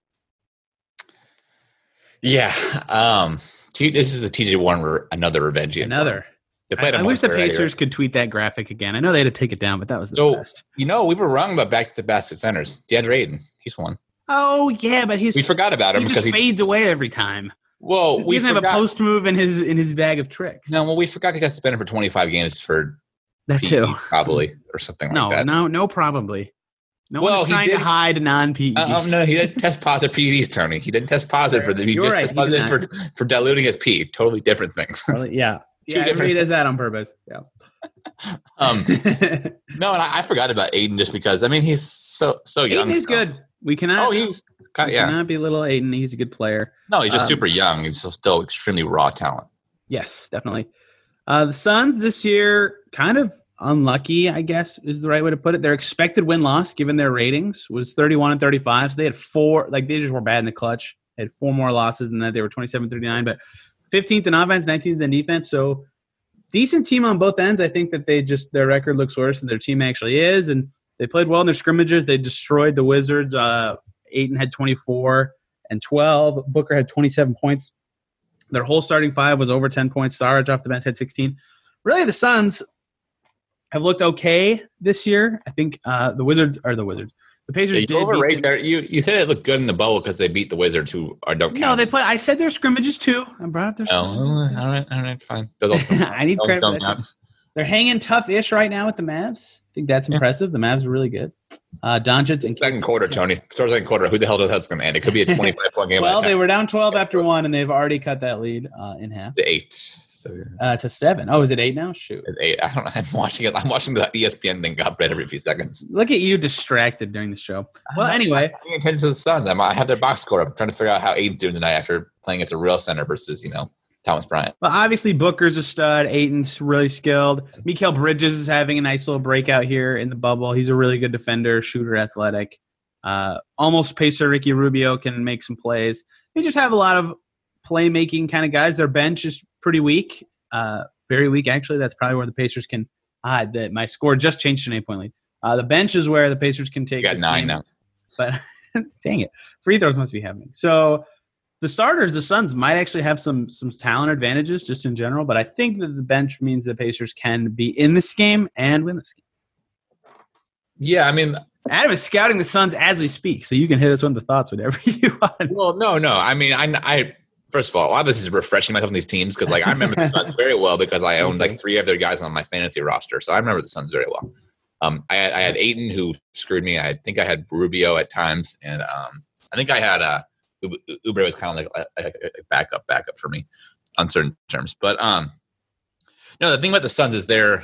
Speaker 3: Yeah. Um, T- this is the T J Warren, re- another revenge game.
Speaker 2: Another.
Speaker 3: They played
Speaker 2: I,
Speaker 3: a
Speaker 2: I wish the
Speaker 3: monster right
Speaker 2: Pacers
Speaker 3: here.
Speaker 2: could tweet that graphic again. I know they had to take it down, but that was the
Speaker 3: So,
Speaker 2: best.
Speaker 3: you know, we were wrong about back to the basket centers. DeAndre Ayton, he's one.
Speaker 2: Oh, yeah, but he's,
Speaker 3: We forgot about him
Speaker 2: he
Speaker 3: because
Speaker 2: just
Speaker 3: he.
Speaker 2: fades away every time.
Speaker 3: Well,
Speaker 2: He
Speaker 3: we
Speaker 2: doesn't have
Speaker 3: forgot.
Speaker 2: a post move in his in his bag of tricks.
Speaker 3: No, well, we forgot he got suspended for twenty-five games for
Speaker 2: That
Speaker 3: P E
Speaker 2: too.
Speaker 3: probably, or something
Speaker 2: no,
Speaker 3: like that.
Speaker 2: No, no, probably. No
Speaker 3: well,
Speaker 2: one's trying
Speaker 3: did,
Speaker 2: to hide non-P E Ds.
Speaker 3: Uh, um, no, he didn't test positive P E Ds, Tony. He didn't test positive for them. He
Speaker 2: You're
Speaker 3: just
Speaker 2: right,
Speaker 3: tested
Speaker 2: he
Speaker 3: positive
Speaker 2: did
Speaker 3: for, for diluting his pee. Totally different things.
Speaker 2: Well, yeah.
Speaker 3: Two
Speaker 2: yeah,
Speaker 3: different
Speaker 2: everybody does that on purpose. Yeah.
Speaker 3: um, no, and I, I forgot about Aiden just because, I mean, he's so so young.
Speaker 2: Aiden is
Speaker 3: still.
Speaker 2: good. We cannot.
Speaker 3: Oh, he's
Speaker 2: we
Speaker 3: yeah.
Speaker 2: cannot belittle Aiden. He's a good player.
Speaker 3: No, he's just
Speaker 2: Um,
Speaker 3: super young. He's still extremely raw talent.
Speaker 2: Yes, definitely. Uh, the Suns this year kind of unlucky, I guess is the right way to put it. Their expected win-loss, given their ratings, was thirty-one and thirty-five. So they had four, like they just were bad in the clutch. They had four more losses than that. They were twenty-seven thirty-nine, but fifteenth in offense, nineteenth in defense. So decent team on both ends. I think that they just, their record looks worse than their team actually is. And they played well in their scrimmages. They destroyed the Wizards. Uh, Ayton had twenty-four and twelve. Booker had twenty-seven points. Their whole starting five was over ten points. Sarge off the bench had sixteen. Really, the Suns have looked okay this year. I think uh, the Wizards are the Wizards. The Pacers
Speaker 3: Yeah, you
Speaker 2: did
Speaker 3: overrate
Speaker 2: beat
Speaker 3: their, you you said it looked good in the bubble because they beat the Wizards, who are don't count.
Speaker 2: No, they play. I said their scrimmages too. I brought up their
Speaker 3: Oh,
Speaker 2: scrimmages.
Speaker 3: all right, all right, fine. Those
Speaker 2: I need
Speaker 3: don't,
Speaker 2: credit.
Speaker 3: don't
Speaker 2: for that.
Speaker 3: count.
Speaker 2: They're hanging tough-ish right now with the Mavs. I think that's
Speaker 3: Yeah.
Speaker 2: impressive. The Mavs are really good. Uh, Doncic
Speaker 3: The
Speaker 2: and
Speaker 3: second quarter, Tony. Start second quarter. Who the hell does that's going to end? It could be a twenty-five point game.
Speaker 2: well,
Speaker 3: by the
Speaker 2: they
Speaker 3: time
Speaker 2: were down twelve
Speaker 3: Yes,
Speaker 2: after
Speaker 3: let's-
Speaker 2: one, and they've already cut that lead uh, in half
Speaker 3: to eight. So
Speaker 2: uh, to seven. Oh, is it eight now? Shoot.
Speaker 3: at eight. I don't know. I'm watching it. I'm watching the E S P N thing update every few seconds.
Speaker 2: Look at you distracted during the show. Well, anyway,
Speaker 3: I'm paying attention to the Suns. I'm, I have their box score. I'm trying to figure out how Aiden's doing tonight after playing at the real center versus, you know, Thomas Bryant.
Speaker 2: well, obviously Booker's a stud. Ayton's really skilled. Mikal Bridges is having a nice little breakout here in the bubble. He's a really good defender, shooter, athletic. Uh, almost pacer Ricky Rubio can make some plays. They just have a lot of playmaking kind of guys. Their bench is pretty weak, uh, very weak actually. That's probably where the Pacers can hide. That my score just changed to an eight point lead. Uh, the bench is where the Pacers can take.
Speaker 3: You got
Speaker 2: this
Speaker 3: nine
Speaker 2: game.
Speaker 3: now.
Speaker 2: But dang it, free throws must be happening. So the starters, the Suns, might actually have some some talent advantages just in general. But I think that the bench means the Pacers can be in this game and win this game.
Speaker 3: Yeah, I mean,
Speaker 2: Adam is scouting the Suns as we speak, so you can hit us with the thoughts whenever you want.
Speaker 3: well, no, no. I mean, I, I first of all, a lot of this is refreshing myself on these teams because, like, I remember the Suns very well because I owned like three of their guys on my fantasy roster, so I remember the Suns very well. Um, I had I had Ayton who screwed me. I think I had Rubio at times, and um, I think I had uh, Oubre was kind of like a, a, a backup, backup for me on certain terms. But um, no, the thing about the Suns is they're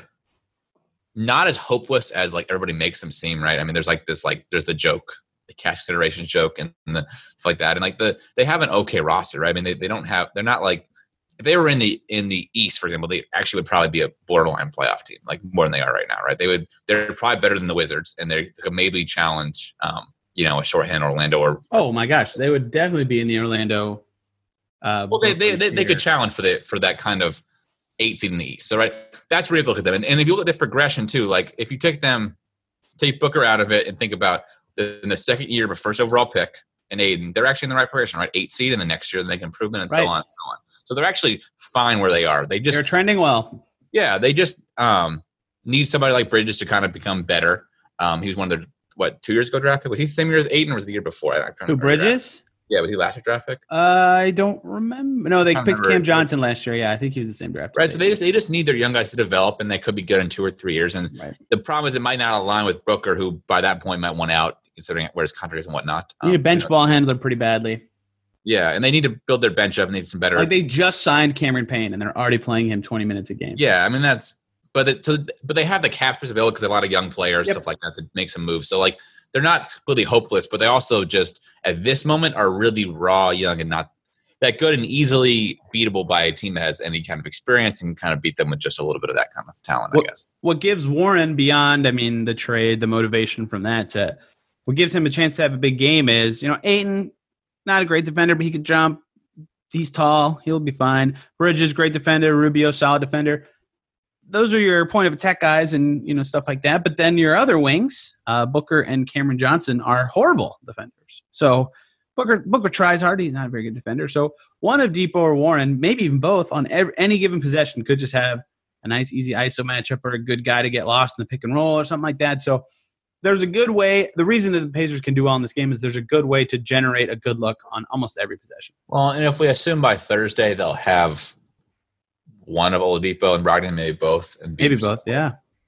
Speaker 3: not as hopeless as like everybody makes them seem, right? I mean, there's like this, like there's the joke, the cash consideration joke, and, and the stuff like that, and like the they have an okay roster, right? I mean, they, they don't have, they're not like, if they were in the in the East, for example, they actually would probably be a borderline playoff team, like more than they are right now, right? They would, they're probably better than the Wizards, and they could maybe challenge, um, you know, a shorthand Orlando or.
Speaker 2: Oh my gosh, they would definitely be in the Orlando. Uh,
Speaker 3: well, they they, they they could challenge for the for that kind of eight seed in the East. So right, that's where you look at them, and, and if you look at the progression too, like if you take them, take Booker out of it, and think about the, in the second year of a first overall pick. And Aiden, they're actually in the right progression, right? Eight seed, and the next year they make improvement, and
Speaker 2: Right.
Speaker 3: so on and so on. So they're actually fine where they are. They just,
Speaker 2: They're trending well.
Speaker 3: yeah, they just um, need somebody like Bridges to kind of become better. Um, he was one of their what two years ago draft pick. Was he the same year as Aiden, or was it the year before? I'm trying to
Speaker 2: Who,
Speaker 3: remember that.
Speaker 2: Bridges?
Speaker 3: Yeah, was he last year draft pick?
Speaker 2: I don't remember. No, they
Speaker 3: Can't
Speaker 2: picked
Speaker 3: remember
Speaker 2: Cam
Speaker 3: his-
Speaker 2: Johnson last year. Yeah, I think he was the same draft.
Speaker 3: Right.
Speaker 2: pick.
Speaker 3: So they just they just need their young guys to develop, and they could be good in two or three years. And
Speaker 2: Right.
Speaker 3: the problem is it might not align with Booker, who by that point might want out, considering where his contract is and whatnot.
Speaker 2: You need a
Speaker 3: Um,
Speaker 2: bench
Speaker 3: you know,
Speaker 2: ball handler pretty badly.
Speaker 3: Yeah, and they need to build their bench up and need some better.
Speaker 2: Like they just signed Cameron Payne, and they're already playing him twenty minutes a game.
Speaker 3: Yeah, I mean that's, but it, so, but they have the cap space available because a lot of young players,
Speaker 2: Yep.
Speaker 3: stuff like that, to make some moves. So like they're not completely hopeless, but they also just at this moment are really raw, young, and not that good, and easily beatable by a team that has any kind of experience and kind of beat them with just a little bit of that kind of talent,
Speaker 2: What-
Speaker 3: I guess.
Speaker 2: What gives Warren beyond, I mean, the trade, the motivation from that to what gives him a chance to have a big game is, you know, Ayton, not a great defender, but he could jump. He's tall. He'll be fine. Bridges, great defender. Rubio, solid defender. Those are your point of attack guys and, you know, stuff like that. But then your other wings, uh, Booker and Cameron Johnson, are horrible defenders. So Booker Booker tries hard. He's not a very good defender. So one of Depot or Warren, maybe even both, on every, any given possession could just have a nice, easy I S O matchup or a good guy to get lost in the pick and roll or something like that. So there's a good way. The reason that the Pacers can do well in this game is there's a good way to generate a good look on almost every possession.
Speaker 3: Well, and if we assume by Thursday they'll have one of Oladipo and Brogdon, maybe both, and be
Speaker 2: Maybe both, yeah.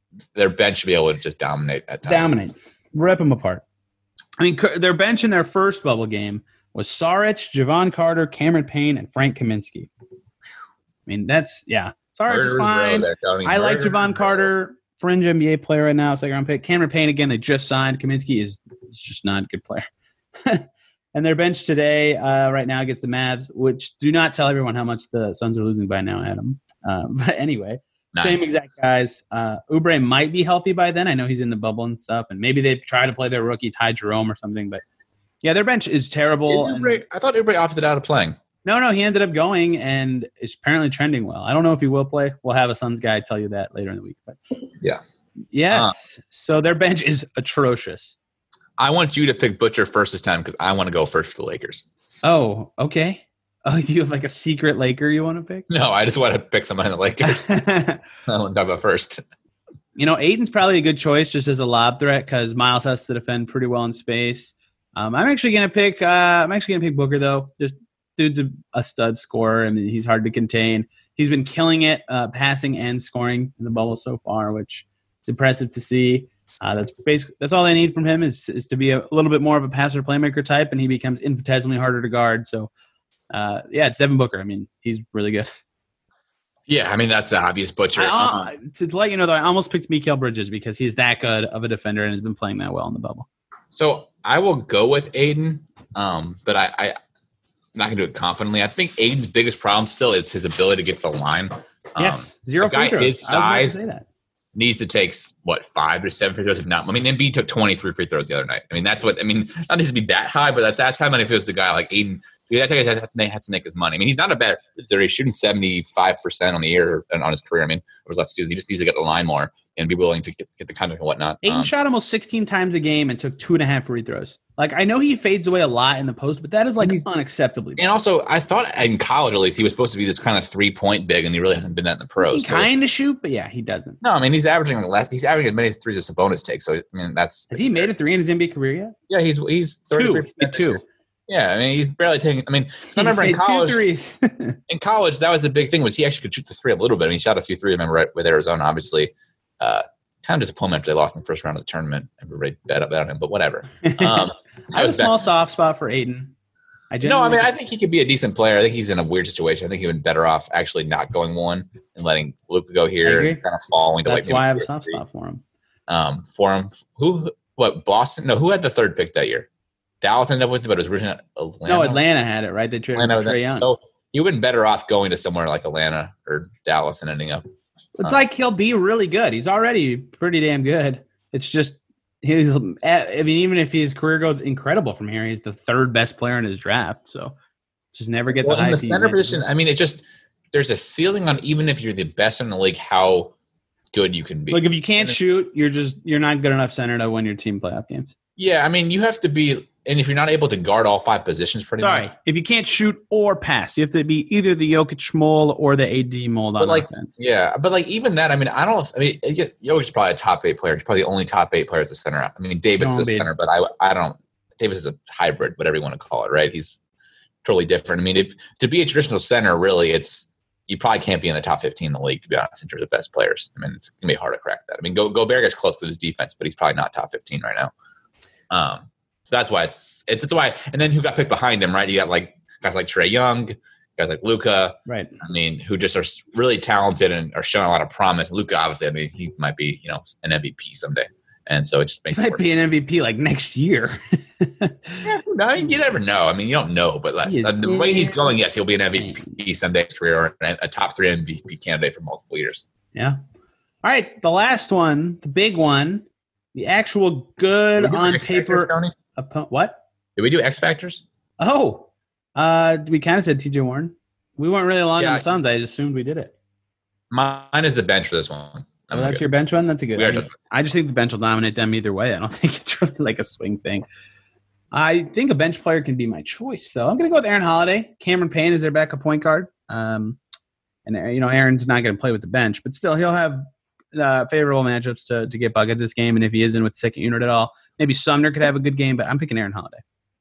Speaker 3: their bench should be able to just dominate at times.
Speaker 2: Dominate. Rip them apart. I mean, their bench in their first bubble game was Saric, Javon Carter, Cameron Payne, and Frank Kaminsky. I mean, that's, yeah. Saric is fine. I like Javon Carter, fringe N B A player right now, second round pick. Cameron Payne, again, they just signed. Kaminsky is, is just not a good player. And their bench today, uh, right now, against the Mavs, which do not tell everyone how much the Suns are losing by now, Adam. Uh, but anyway, Nine. Same exact guys. Uh, Oubre might be healthy by then. I know he's in the bubble and stuff, and maybe they try to play their rookie Ty Jerome or something. But yeah, their bench is terrible.
Speaker 3: Is Oubre, and, I thought Oubre opted out of playing.
Speaker 2: No, no, he ended up going, and it's apparently trending well. I don't know if he will play. We'll have a Suns guy tell you that later in the week. But
Speaker 3: yeah,
Speaker 2: yes. Uh, so their bench is atrocious.
Speaker 3: I want you to pick Butcher first this time because I want to go first for the Lakers.
Speaker 2: Oh, okay. Oh, do you have like a secret Laker you want to pick?
Speaker 3: No, I just want to pick somebody in the Lakers. I want to talk about first.
Speaker 2: You know, Aiden's probably a good choice just as a lob threat because Miles has to defend pretty well in space. Um, I'm actually gonna pick. Uh, I'm actually gonna pick Booker though. Just dude's a, a stud scorer. I mean, he's hard to contain. He's been killing it, uh, passing and scoring in the bubble so far, which is impressive to see. Uh, that's basically that's all they need from him is is to be a, a little bit more of a passer playmaker type, and he becomes infinitesimally harder to guard. So, uh, yeah, it's Devin Booker. I mean, he's really good.
Speaker 3: Yeah, I mean that's the obvious Butcher.
Speaker 2: I, uh, to let you know, though, I almost picked Mikal Bridges because he's that good of a defender and has been playing that well in the bubble.
Speaker 3: So I will go with Aiden, um, but I, I, I'm not going to do it confidently. I think Aiden's biggest problem still is his ability to get to the line. Um,
Speaker 2: yes, zero
Speaker 3: a guy
Speaker 2: free throws.
Speaker 3: his size
Speaker 2: to say that.
Speaker 3: needs to take, what, five to seven free throws, if not. I mean, Embiid took twenty-three free throws the other night. I mean, that's what – I mean, not needs to be that high, but that's, that's how many feels a guy like Aiden – that's how he has to, make, has to make his money. I mean, he's not a bad – he's shooting seventy-five percent on the year and on his career. I mean, over last season, he just needs to get the line more and be willing to get, get the contact and whatnot.
Speaker 2: Aiden
Speaker 3: um,
Speaker 2: shot almost sixteen times a game and took two and a half free throws. Like, I know he fades away a lot in the post, but that is, like, unacceptably bad.
Speaker 3: And also, I thought in college, at least, he was supposed to be this kind of three-point big, and he really hasn't been that in the pros.
Speaker 2: He so. kind of shoot, but, yeah, he doesn't.
Speaker 3: No, I mean, he's averaging less. He's averaging as many threes as Sabonis takes. So, I mean, that's –
Speaker 2: Has he made a three in his N B A career yet?
Speaker 3: Yeah, he's he's
Speaker 2: two. two.
Speaker 3: Yeah, I mean, he's barely taking – I mean, I remember in college – in college, that was the big thing was he actually could shoot the three a little bit. I mean, he shot a few three, I remember, right with Arizona, obviously. Uh, kind of disappointment after they lost in the first round of the tournament. Everybody bet up on him, but whatever. Um,
Speaker 2: I have a small soft spot for Aiden.
Speaker 3: I no, I mean, I think he could be a decent player. I think he's in a weird situation. I think he would be better off actually not going one and letting Luka go here and kind of falling to
Speaker 2: That's
Speaker 3: like
Speaker 2: why I have a soft three. spot for him.
Speaker 3: Um, for him, who, what, Boston? No, who had the third pick that year? Dallas ended up with it, but it was originally Atlanta.
Speaker 2: No, Atlanta had it, right? They traded for Trae Young.
Speaker 3: So he would have been better off going to somewhere like Atlanta or Dallas and ending up.
Speaker 2: It's um, like he'll be really good. He's already pretty damn good. It's just he's. I mean, even if his career goes incredible from here, he's the third best player in his draft. So just never get
Speaker 3: well,
Speaker 2: the high
Speaker 3: in the center position. I mean, it just there's a ceiling on even if you're the best in the league, how good you can be.
Speaker 2: Like if you can't shoot, you're just you're not good enough center to win your team playoff games.
Speaker 3: Yeah, I mean, you have to be. And if you're not able to guard all five positions pretty
Speaker 2: Sorry,
Speaker 3: much.
Speaker 2: if you can't shoot or pass, you have to be either the Jokic mold or the A D mold on
Speaker 3: like,
Speaker 2: offense.
Speaker 3: Yeah, but like even that, I mean, I don't – I mean, Jokic is probably a top eight player. He's probably the only top eight player as a center. I mean, Davis is a center, but I I don't – Davis is a hybrid, whatever you want to call it, right? He's totally different. I mean, if to be a traditional center, really, it's – you probably can't be in the top fifteen in the league, to be honest, in terms of best players. I mean, it's going to be hard to crack that. I mean, Go, Gobert gets close to his defense, but he's probably not top fifteen right now. Um So that's why it's, it's it's why. And then who got picked behind him, right? You got like guys like Trae Young, guys like Luka,
Speaker 2: right?
Speaker 3: I mean, who just are really talented and are showing a lot of promise. Luka, obviously, I mean, he might be you know an M V P someday, and so it just makes
Speaker 2: he
Speaker 3: it
Speaker 2: might be an M V P like next year.
Speaker 3: yeah, I mean, you never know. I mean, you don't know, but less, uh, the way he's going, yes, he'll be an M V P someday in his career or a top three M V P candidate for multiple years.
Speaker 2: Yeah. All right, the last one, the big one, the actual good on paper. Oppo- what?
Speaker 3: Did we do X Factors?
Speaker 2: Oh, uh, we kind of said T J Warren. We weren't really long
Speaker 3: yeah,
Speaker 2: on the Suns. I just assumed we did it.
Speaker 3: Mine is the bench for this one.
Speaker 2: Oh, that's good. Your bench one? That's a good one. I just think the bench will dominate them either way. I don't think it's really like a swing thing. I think a bench player can be my choice, though. I'm going to go with Aaron Holiday. Cameron Payne is their backup point guard. Um, and, you know, Aaron's not going to play with the bench, but still he'll have uh, favorable matchups to, to get buckets this game. And if he isn't with the second unit at all, maybe Sumner could have a good game, but I'm picking Aaron Holiday.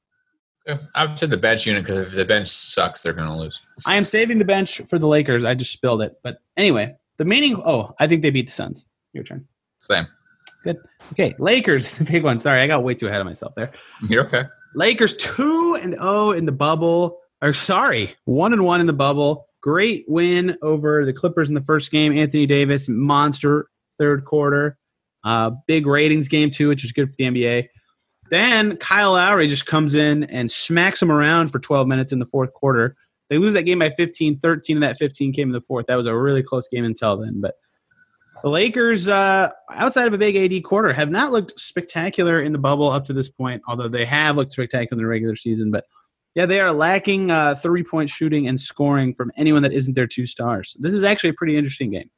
Speaker 3: I've said the bench unit because if the bench sucks, they're going to lose.
Speaker 2: I am saving the bench for the Lakers. I just spilled it. But anyway, the meaning – oh, I think they beat the Suns. Your turn.
Speaker 3: Same.
Speaker 2: Good. Okay, Lakers, the big one. Sorry, I got way too ahead of myself there.
Speaker 3: You're okay.
Speaker 2: Lakers two and oh in the bubble. Or sorry, one and one in the bubble. Great win over the Clippers in the first game. Anthony Davis, monster third quarter. Uh, big ratings game too, which is good for the N B A. Then Kyle Lowry just comes in and smacks them around for twelve minutes in the fourth quarter. They lose that game by fifteen. thirteen of that fifteen came in the fourth. That was a really close game until then. But the Lakers, uh, outside of a big A D quarter, have not looked spectacular in the bubble up to this point, although they have looked spectacular in the regular season. But, yeah, they are lacking uh, three-point shooting and scoring from anyone that isn't their two stars. This is actually a pretty interesting game.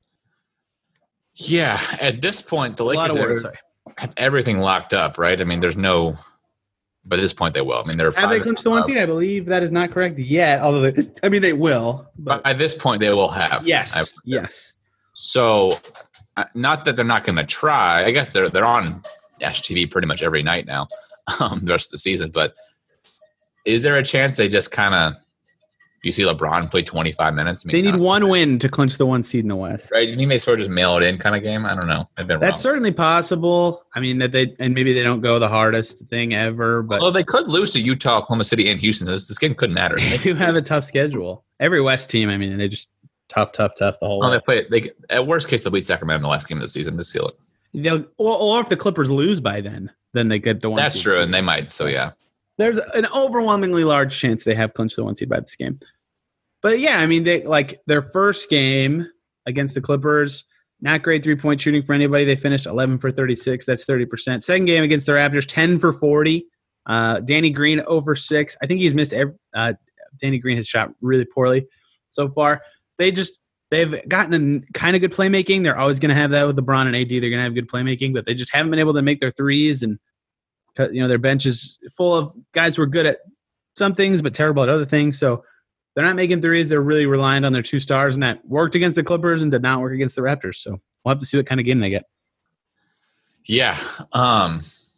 Speaker 3: Yeah, at this point, the Lakers
Speaker 2: words,
Speaker 3: have, have everything locked up, right? I mean, there's no – but at this point, they will. I mean, they're
Speaker 2: – Have they clinched the one seed? I believe that is not correct yet, although they, – I mean, they will.
Speaker 3: But by this point, they will have.
Speaker 2: Yes, yes.
Speaker 3: So, not that they're not going to try. I guess they're they're on Ash T V pretty much every night now, um, the rest of the season. But is there a chance they just kind of – you see LeBron play twenty-five minutes? I mean,
Speaker 2: they need
Speaker 3: not,
Speaker 2: one win to clinch the one seed in the West.
Speaker 3: Right? You may sort of just mail it in kind of game. I don't know. I've been
Speaker 2: That's
Speaker 3: wrong.
Speaker 2: certainly possible. I mean, that they and maybe they don't go the hardest thing ever. But
Speaker 3: Although they could lose to Utah, Oklahoma City, and Houston. This, this game couldn't matter.
Speaker 2: They do have a tough schedule. Every West team, I mean, they just – Tough, tough, tough. The whole
Speaker 3: oh,
Speaker 2: way.
Speaker 3: they play. They at worst case they'll beat Sacramento in the last game of the season to seal it.
Speaker 2: They'll, or, or if the Clippers lose by then, then they get the one.
Speaker 3: That's
Speaker 2: seed
Speaker 3: true,
Speaker 2: seed.
Speaker 3: and they might. So yeah,
Speaker 2: there's an overwhelmingly large chance they have clinched the one seed by this game. But yeah, I mean, they like their first game against the Clippers. Not great three point shooting for anybody. They finished eleven for thirty-six. That's thirty percent. Second game against the Raptors, ten for forty. Uh, Danny Green over six. I think he's missed. Every, uh, Danny Green has shot really poorly so far. They just. They've gotten a kind of good playmaking. They're always going to have that with LeBron and A D. They're going to have good playmaking, but they just haven't been able to make their threes. And you know their bench is full of guys who are good at some things but terrible at other things. So they're not making threes. They're really reliant on their two stars, and that worked against the Clippers and did not work against the Raptors. So we'll have to see what kind of game they get.
Speaker 3: Yeah. Um,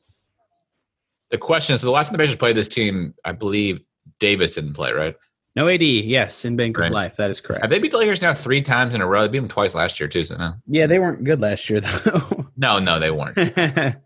Speaker 3: the question is, so the last time the Pacers played this team, I believe Davis didn't play, right?
Speaker 2: No A D, yes, in Banker's
Speaker 3: right.
Speaker 2: Life. That is correct.
Speaker 3: Have they beat the Lakers now three times in a row? They beat them twice last year, too, so no.
Speaker 2: Yeah, they weren't good last year, though.
Speaker 3: No, no, they weren't.
Speaker 2: They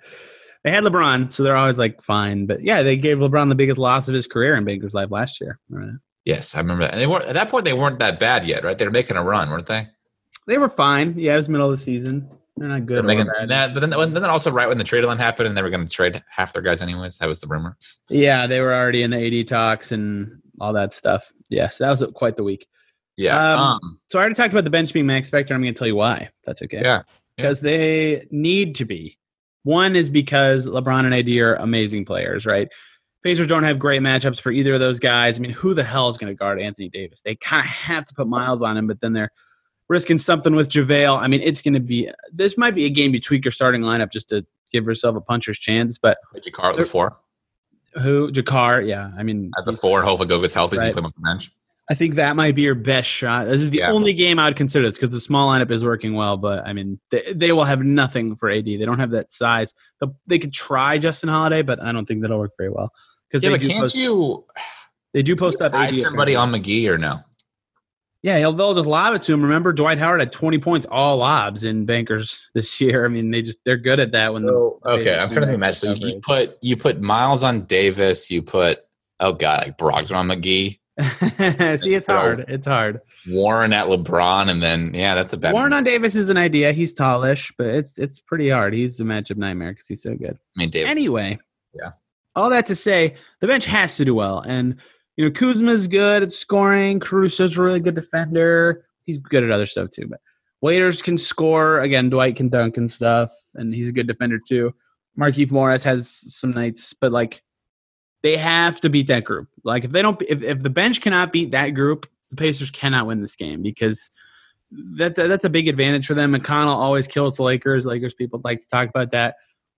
Speaker 2: had LeBron, so they're always, like, fine. But, yeah, they gave LeBron the biggest loss of his career in Banker's Life last year. Right?
Speaker 3: Yes, I remember that. And they weren't at that point, they weren't that bad yet, right? They were making a run, weren't they?
Speaker 2: They were fine. Yeah, it was middle of the season. They're not good.
Speaker 3: They're making,
Speaker 2: or bad.
Speaker 3: that, but then, then also right when the trade line happened and they were going to trade half their guys anyways. That was the rumor.
Speaker 2: Yeah, they were already in the A D talks and all that stuff. Yes, that was quite the week.
Speaker 3: Yeah.
Speaker 2: Um,
Speaker 3: Um,
Speaker 2: so I already talked about the bench being max factor. I'm going to tell you why. If that's okay.
Speaker 3: yeah.
Speaker 2: Because they need to be. One is because LeBron and A D are amazing players, right? Pacers don't have great matchups for either of those guys. I mean, who the hell is going to guard Anthony Davis? They kind of have to put Miles on him, but then they're risking something with JaVale. I mean, it's going to be – this might be a game you tweak your starting lineup just to give yourself a puncher's chance. But
Speaker 3: Jakar at the four.
Speaker 2: Who? Jakar, yeah. I mean –
Speaker 3: At the four, hopefully Goga's healthy so
Speaker 2: right.
Speaker 3: you put him on the bench.
Speaker 2: I think that might be your best shot. This is the
Speaker 3: Yeah.
Speaker 2: only game I would consider this because the small lineup is working well. But, I mean, they, they will have nothing for A D. They don't have that size. The, they could try Justin Holiday, but I don't think that'll work very well.
Speaker 3: Yeah,
Speaker 2: they
Speaker 3: but
Speaker 2: do
Speaker 3: can't
Speaker 2: post,
Speaker 3: you
Speaker 2: They do post up A D.
Speaker 3: hide somebody
Speaker 2: apparently.
Speaker 3: on McGee or no?
Speaker 2: Yeah, he'll, they'll just lob it to him. Remember, Dwight Howard had twenty points all lobs in Bankers this year. I mean, they just they're good at that. When
Speaker 3: So,
Speaker 2: the
Speaker 3: okay, I'm trying to think of match. So you put you put Miles on Davis. You put oh god, like Brogdon on McGee.
Speaker 2: See, it's hard. It's hard.
Speaker 3: Warren at LeBron, and then yeah, that's a bad.
Speaker 2: Warren on Davis is an idea. He's tallish, but it's it's pretty hard. He's a matchup nightmare because he's so good.
Speaker 3: I mean, Davis.
Speaker 2: Anyway,
Speaker 3: yeah.
Speaker 2: All that to say, the bench has to do well, and you know Kuzma's good at scoring. Caruso's a really good defender. He's good at other stuff too. But Waiters can score again. Dwight can dunk and stuff, and he's a good defender too. Markieff Morris has some nights, but like they have to beat that group. Like if they don't, if, if the bench cannot beat that group, the Pacers cannot win this game because that that's a big advantage for them. McConnell always kills the Lakers. Lakers people like to talk about that.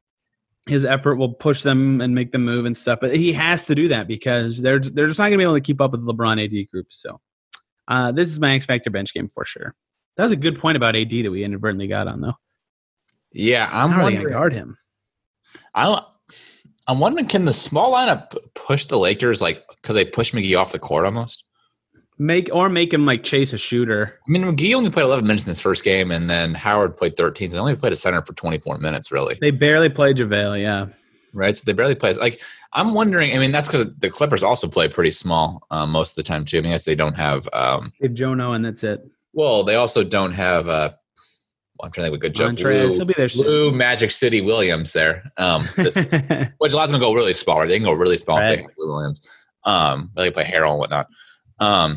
Speaker 2: His effort will push them and make them move and stuff, but he has to do that because they're they're just not going to be able to keep up with the LeBron A D group. So uh, this is my X Factor bench game for sure. That was a good point about A D that we inadvertently got on though.
Speaker 3: Yeah, I'm
Speaker 2: How are they
Speaker 3: wondering.
Speaker 2: going to guard him?
Speaker 3: I, I'm wondering, can the small lineup push the Lakers? Like, could they push McGee off the court almost?
Speaker 2: Make or make him like chase a shooter.
Speaker 3: I mean, McGee only played eleven minutes in his first game, and then Howard played thirteen. So they only played a center for twenty-four minutes, really.
Speaker 2: They barely played JaVale, yeah.
Speaker 3: Right, so they barely play. Like, I'm wondering. I mean, that's because the Clippers also play pretty small um, most of the time too. I mean, I guess they don't have. Um,
Speaker 2: They have Jono, and that's it.
Speaker 3: well, they also don't have. Uh, well, I'm trying to think of a good joke.
Speaker 2: Montrez, he'll be there soon.
Speaker 3: Lou Magic City Williams there, um, this, which allows them to go really small. Right? They can go really small.
Speaker 2: Right.
Speaker 3: If they have Lou Williams. Um, they play Harrell and whatnot. Um,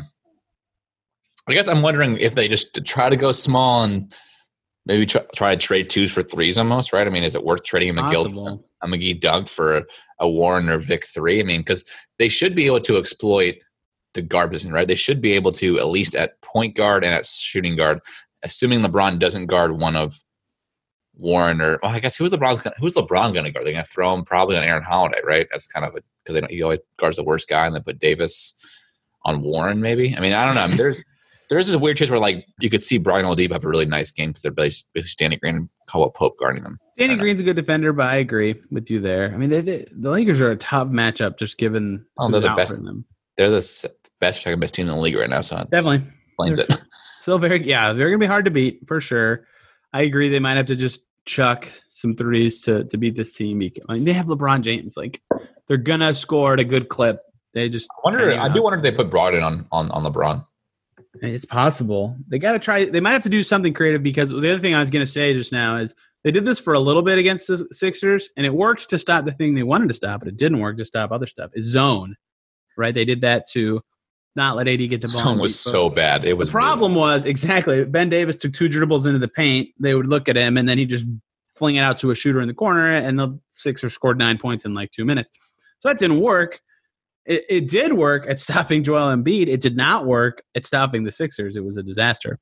Speaker 3: I guess I'm wondering if they just try to go small and maybe try, try to trade twos for threes almost, right? I mean, is it worth trading a McGill, a McGee Dunk for a Warren or Vic three? I mean, because they should be able to exploit the guard position, right? They should be able to, at least at point guard and at shooting guard, assuming LeBron doesn't guard one of Warren or, well, I guess who's LeBron, who's LeBron going to guard? They're going to throw him probably on Aaron Holiday, right? That's kind of a, because they don't, he always guards the worst guy, and then put Davis on Warren, maybe. I mean, I don't know. I mean, there's, There is this weird chase where, like, you could see Brian Oladipo have a really nice game because they're basically Danny Green and Caldwell Pope guarding them.
Speaker 2: Danny Green's a good defender, but I agree with you there. I mean, they, they, the Lakers are a tough matchup just given.
Speaker 3: Oh, they're the best. Them. They're the best, second best team in the league right now. So
Speaker 2: definitely
Speaker 3: explains it.
Speaker 2: Still very, yeah, they're going to be hard to beat for sure. I agree. They might have to just chuck some threes to to beat this team. I mean, they have LeBron James. Like, they're gonna score at a good clip. They just.
Speaker 3: I wonder. I do wonder if they put Brogdon on on on LeBron.
Speaker 2: It's possible. They got to try. They might have to do something creative because the other thing I was going to say just now is they did this for a little bit against the Sixers, and it worked to stop the thing they wanted to stop, but it didn't work to stop other stuff. Is zone, right? They did that to not let A D get the ball.
Speaker 3: Zone was so bad. It was.
Speaker 2: The problem
Speaker 3: really-
Speaker 2: was exactly Ben Davis took two dribbles into the paint. They would look at him, and then he just fling it out to a shooter in the corner, and the Sixers scored nine points in like two minutes. So that didn't work. It, it did work at stopping Joel Embiid. It did not work at stopping the Sixers. It was a disaster.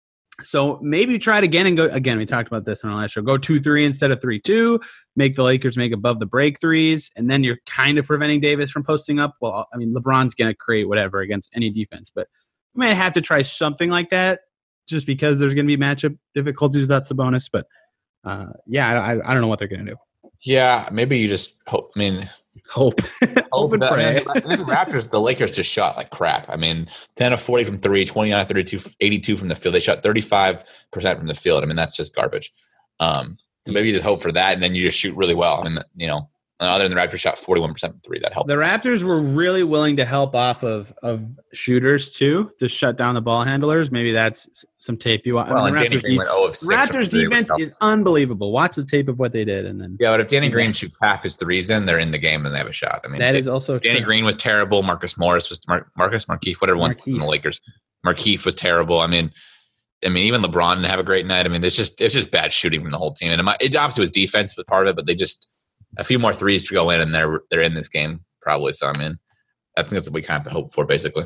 Speaker 2: So maybe try it again and go again. We talked about this on our last show. Go two three instead of three two. Make the Lakers make above the break threes, and then you're kind of preventing Davis from posting up. Well, I mean, LeBron's going to create whatever against any defense, but you might have to try something like that just because there's going to be matchup difficulties. That's the bonus. But uh, yeah, I, I don't know what they're going to do.
Speaker 3: Yeah, maybe you just hope. I mean.
Speaker 2: Hope. Hope and
Speaker 3: that,
Speaker 2: pray.
Speaker 3: I mean, the Raptors, the Lakers just shot like crap. I mean, ten of forty from three, twenty-nine of thirty-two, eighty-two from the field. They shot thirty-five percent from the field. I mean, that's just garbage. Um, so maybe you just hope for that, and then you just shoot really well. I mean, you know, other than the Raptors shot forty-one percent from three. That helped.
Speaker 2: The Raptors were really willing to help off of, of shooters, too, to shut down the ball handlers. Maybe that's some tape you want.
Speaker 3: Well,
Speaker 2: I mean,
Speaker 3: and Danny
Speaker 2: Raptors,
Speaker 3: Green
Speaker 2: de-
Speaker 3: went zero of six
Speaker 2: Raptors defense is unbelievable. Watch the tape of what they did. and then
Speaker 3: Yeah, but if Danny Green shoots half his threes in, they're in the game and they have a shot. I mean,
Speaker 2: that
Speaker 3: they,
Speaker 2: is also
Speaker 3: Danny
Speaker 2: true.
Speaker 3: Green was terrible. Marcus Morris was Mar- Marcus Markieff, whatever one's from the Lakers. Markieff was terrible. I mean, I mean, even LeBron didn't have a great night. I mean, it's just it's just bad shooting from the whole team. And it, might, it obviously was defense, but part of it. But they just a few more threes to go in, and they're they're in this game probably. So I mean, I think that's what we kind of have to hope for, basically.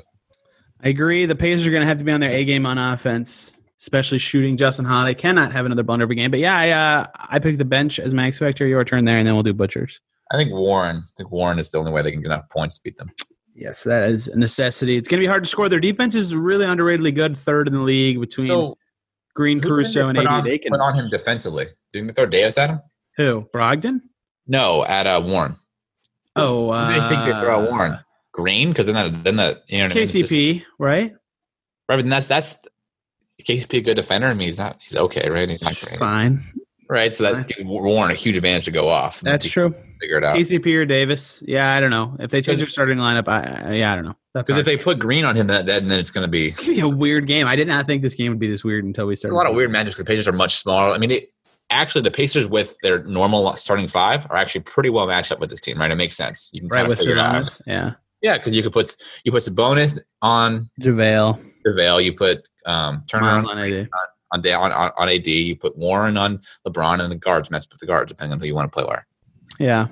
Speaker 2: I agree. The Pacers are going to have to be on their A game on offense, especially shooting. Justin Holiday cannot have another blunder every game. But yeah, I uh, I picked the bench as my X factor. Your turn there, and then we'll do butchers.
Speaker 3: I think Warren. I think Warren is the only way they can get enough points to beat them.
Speaker 2: Yes, that is a necessity. It's going to be hard to score. Their defense is really underratedly good, third in the league between
Speaker 3: So,
Speaker 2: Green, Caruso, and A D Dakin.
Speaker 3: Put on him defensively. Didn't they throw Davis at him?
Speaker 2: Who? Brogdon?
Speaker 3: No, at uh, Warren.
Speaker 2: Oh, uh,
Speaker 3: Who do they think they throw at Warren? Green? Because then that, then the you know what
Speaker 2: K C P,
Speaker 3: I mean? Just,
Speaker 2: right?
Speaker 3: right, but that's that's K C P a good defender. I mean, he's not. He's okay, right? He's not great,
Speaker 2: Fine.
Speaker 3: right? So that
Speaker 2: Fine.
Speaker 3: gives Warren a huge advantage to go off.
Speaker 2: That's true.
Speaker 3: Figure it out.
Speaker 2: K C P or Davis? Yeah, I don't know. If they change their starting lineup, I, I yeah, I don't know. That's
Speaker 3: Because if
Speaker 2: hard.
Speaker 3: they put Green on him, that, that then it's going to be
Speaker 2: It's gonna be a weird game. I did not think this game would be this weird until we
Speaker 3: There's
Speaker 2: started.
Speaker 3: a lot of weird matchups. The Pacers are much smaller. I mean, they, actually, the Pacers with their normal starting five are actually pretty well matched up with this team, right? It makes sense. You can
Speaker 2: right
Speaker 3: kind
Speaker 2: with
Speaker 3: of figure it out.
Speaker 2: Sabonis. Yeah,
Speaker 3: Yeah, because you could put you put Sabonis on
Speaker 2: JaVale.
Speaker 3: JaVale. You put um, Turner on,
Speaker 2: on A D.
Speaker 3: on, on, on, on A D. You put Warren on LeBron, and the guards match with the guards, depending on who you want to play where.
Speaker 2: Yeah.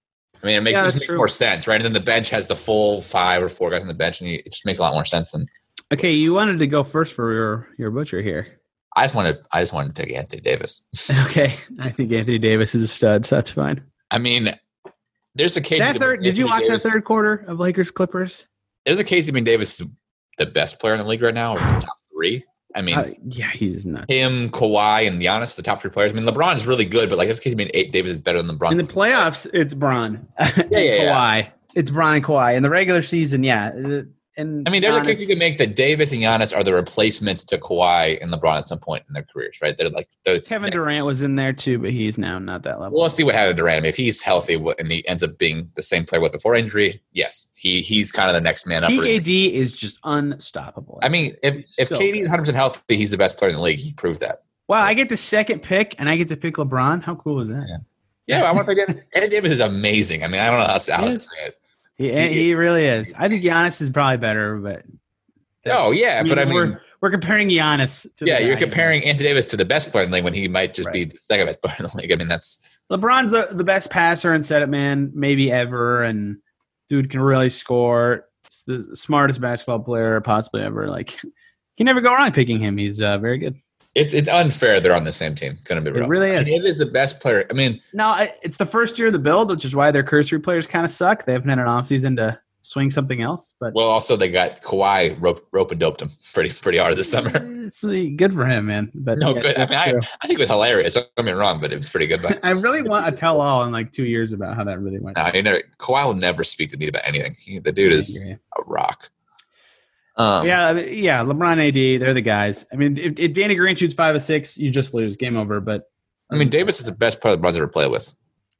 Speaker 3: I mean, it makes,
Speaker 2: Yeah,
Speaker 3: it
Speaker 2: that's
Speaker 3: makes
Speaker 2: true.
Speaker 3: more sense, right? And then the bench has the full five or four guys on the bench, and you, it just makes a lot more sense than.
Speaker 2: Okay, you wanted to go first for your your butcher here.
Speaker 3: I just wanted. I just wanted to take Anthony Davis.
Speaker 2: Okay, I think Anthony Davis is a stud, so that's fine.
Speaker 3: I mean, there's a case.
Speaker 2: That
Speaker 3: you
Speaker 2: third,
Speaker 3: can-
Speaker 2: did you
Speaker 3: Anthony
Speaker 2: watch
Speaker 3: Davis-
Speaker 2: that third quarter of Lakers Clippers?
Speaker 3: There's a case. I mean, Davis is the best player in the league right now, or the top three. I mean,
Speaker 2: Uh, yeah, he's not.
Speaker 3: him, Kawhi, and Giannis, the top three players. I mean, LeBron is really good, but like this case, I mean, eight, Davis is better than LeBron.
Speaker 2: In the playoffs, it's Bron.
Speaker 3: yeah, yeah.
Speaker 2: Kawhi. It's Bron and Kawhi. In the regular season, yeah, and
Speaker 3: I mean, there's
Speaker 2: Giannis,
Speaker 3: a case you can make that Davis and Giannis are the replacements to Kawhi and LeBron at some point in their careers, right? They're like the
Speaker 2: Kevin Durant was in there too, but he's now not that level.
Speaker 3: Well, let's see what happened to Durant. I mean, if he's healthy and he ends up being the same player with before injury, yes, he he's kind of the next man up.
Speaker 2: P K D is just unstoppable.
Speaker 3: I mean, if
Speaker 2: He's
Speaker 3: if
Speaker 2: so
Speaker 3: K D is
Speaker 2: good.
Speaker 3: one hundred percent healthy, he's the best player in the league. He proved that.
Speaker 2: Wow, I get the second pick and I get to pick LeBron. How cool is that?
Speaker 3: Yeah. Yeah, I want to get Ed Davis is amazing. I mean, I don't know how else to
Speaker 2: Yes.
Speaker 3: say it.
Speaker 2: He, he really is. I think Giannis is probably better, but
Speaker 3: Oh yeah, but I mean,
Speaker 2: we're we're comparing Giannis to
Speaker 3: yeah,
Speaker 2: the
Speaker 3: you're
Speaker 2: guy.
Speaker 3: comparing Anthony Davis to the best player in the league when he might just be
Speaker 2: Right.
Speaker 3: the second best player in the league. I mean, that's
Speaker 2: LeBron's the, the best passer and setup man maybe ever, and dude can really score. It's the smartest basketball player possibly ever. Like, you can never go wrong picking him. He's uh, very good.
Speaker 3: it's it's unfair they're on the same team. It's gonna be real.
Speaker 2: It really
Speaker 3: I
Speaker 2: is.
Speaker 3: mean, it is the best player. I mean,
Speaker 2: Now, I- it's the first year of the build, which is why their cursory players kind of suck. They haven't had an offseason to swing something else. But
Speaker 3: well, also they got Kawhi rope rope and doped him pretty pretty hard this summer.
Speaker 2: it's uh, good for him, man. But
Speaker 3: No
Speaker 2: yeah,
Speaker 3: good. I
Speaker 2: that's
Speaker 3: mean, I,
Speaker 2: true.
Speaker 3: I think it was hilarious. Don't get me wrong, but it was pretty good. But
Speaker 2: I really want a tell-all in like two years about how that really went.
Speaker 3: no, you know, Kawhi will never speak to me about anything. He, the dude is
Speaker 2: Yeah.
Speaker 3: a rock. Um,
Speaker 2: Yeah, I mean, yeah. LeBron, A D, they're the guys. I mean, if, if Danny Green shoots five or six, you just lose. Game over. But
Speaker 3: I mean, Davis is the best player the Browns ever played with.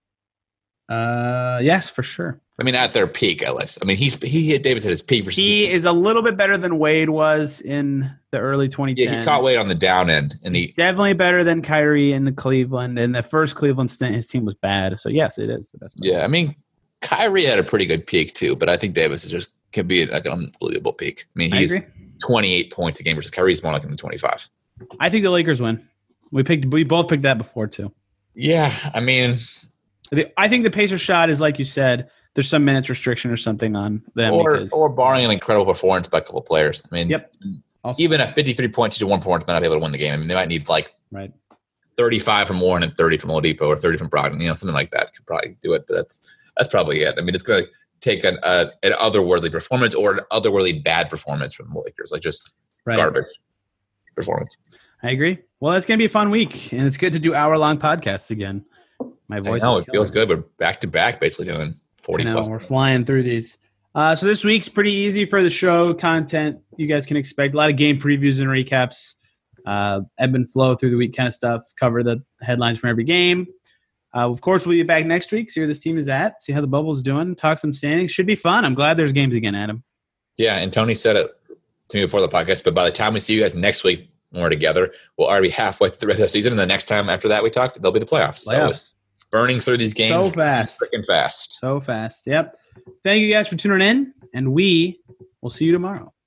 Speaker 2: uh, yes, for sure.
Speaker 3: I mean, at their peak, at least. I mean, he's he hit Davis at his peak. For
Speaker 2: He is a little bit better than Wade was in the early twenty tens.
Speaker 3: yeah, he caught Wade on the down end, and the
Speaker 2: Definitely better than Kyrie in the Cleveland. In the first Cleveland stint, his team was bad. So yes, it is the best. player.
Speaker 3: yeah. I mean, Kyrie had a pretty good peak too, but I think Davis is just can be like an unbelievable peak. I mean,
Speaker 2: I
Speaker 3: he's
Speaker 2: agree.
Speaker 3: twenty-eight points a game versus Kyrie's more like in the twenty-five.
Speaker 2: I think the Lakers win. We picked. We both picked that before too.
Speaker 3: Yeah, I mean,
Speaker 2: The- I think the Pacers shot is like you said. There's some minutes restriction or something on them.
Speaker 3: or
Speaker 2: because,
Speaker 3: or barring an incredible performance by a couple of players. I mean,
Speaker 2: Yep. Also-
Speaker 3: even at fifty-three points to one performance, might not be able to win the game. I mean, they might need like
Speaker 2: right.
Speaker 3: thirty-five from Warren and thirty from Oladipo or thirty from Brogdon. You know, something like that could probably do it. But that's that's probably it. I mean, it's going to take an uh, an otherworldly performance or an otherworldly bad performance from the Lakers, like just
Speaker 2: Right.
Speaker 3: garbage performance.
Speaker 2: I agree. Well, it's going to be a fun week, and it's good to do hour-long podcasts again. My
Speaker 3: I
Speaker 2: voice
Speaker 3: know
Speaker 2: is
Speaker 3: it feels
Speaker 2: killing me.
Speaker 3: good. We're back to back, basically doing forty
Speaker 2: I know,
Speaker 3: plus.
Speaker 2: we're flying through these. Uh, so this week's pretty easy for the show content. You guys can expect a lot of game previews and recaps, uh, ebb and flow through the week kind of stuff, cover the headlines from every game. Uh, of course, we'll be back next week, see where this team is at, see how the bubble's doing, talk some standings. Should be fun. I'm glad there's games again, Adam.
Speaker 3: Yeah, and Tony said it to me before the podcast, but by the time we see you guys next week when we're together, we'll already be halfway through the regular season, and the next time after that we talk, there'll be the playoffs. So it's
Speaker 2: Playoffs.
Speaker 3: burning through these games
Speaker 2: So fast.
Speaker 3: freaking fast.
Speaker 2: So fast. Yep. Thank you guys for tuning in, and we will see you tomorrow.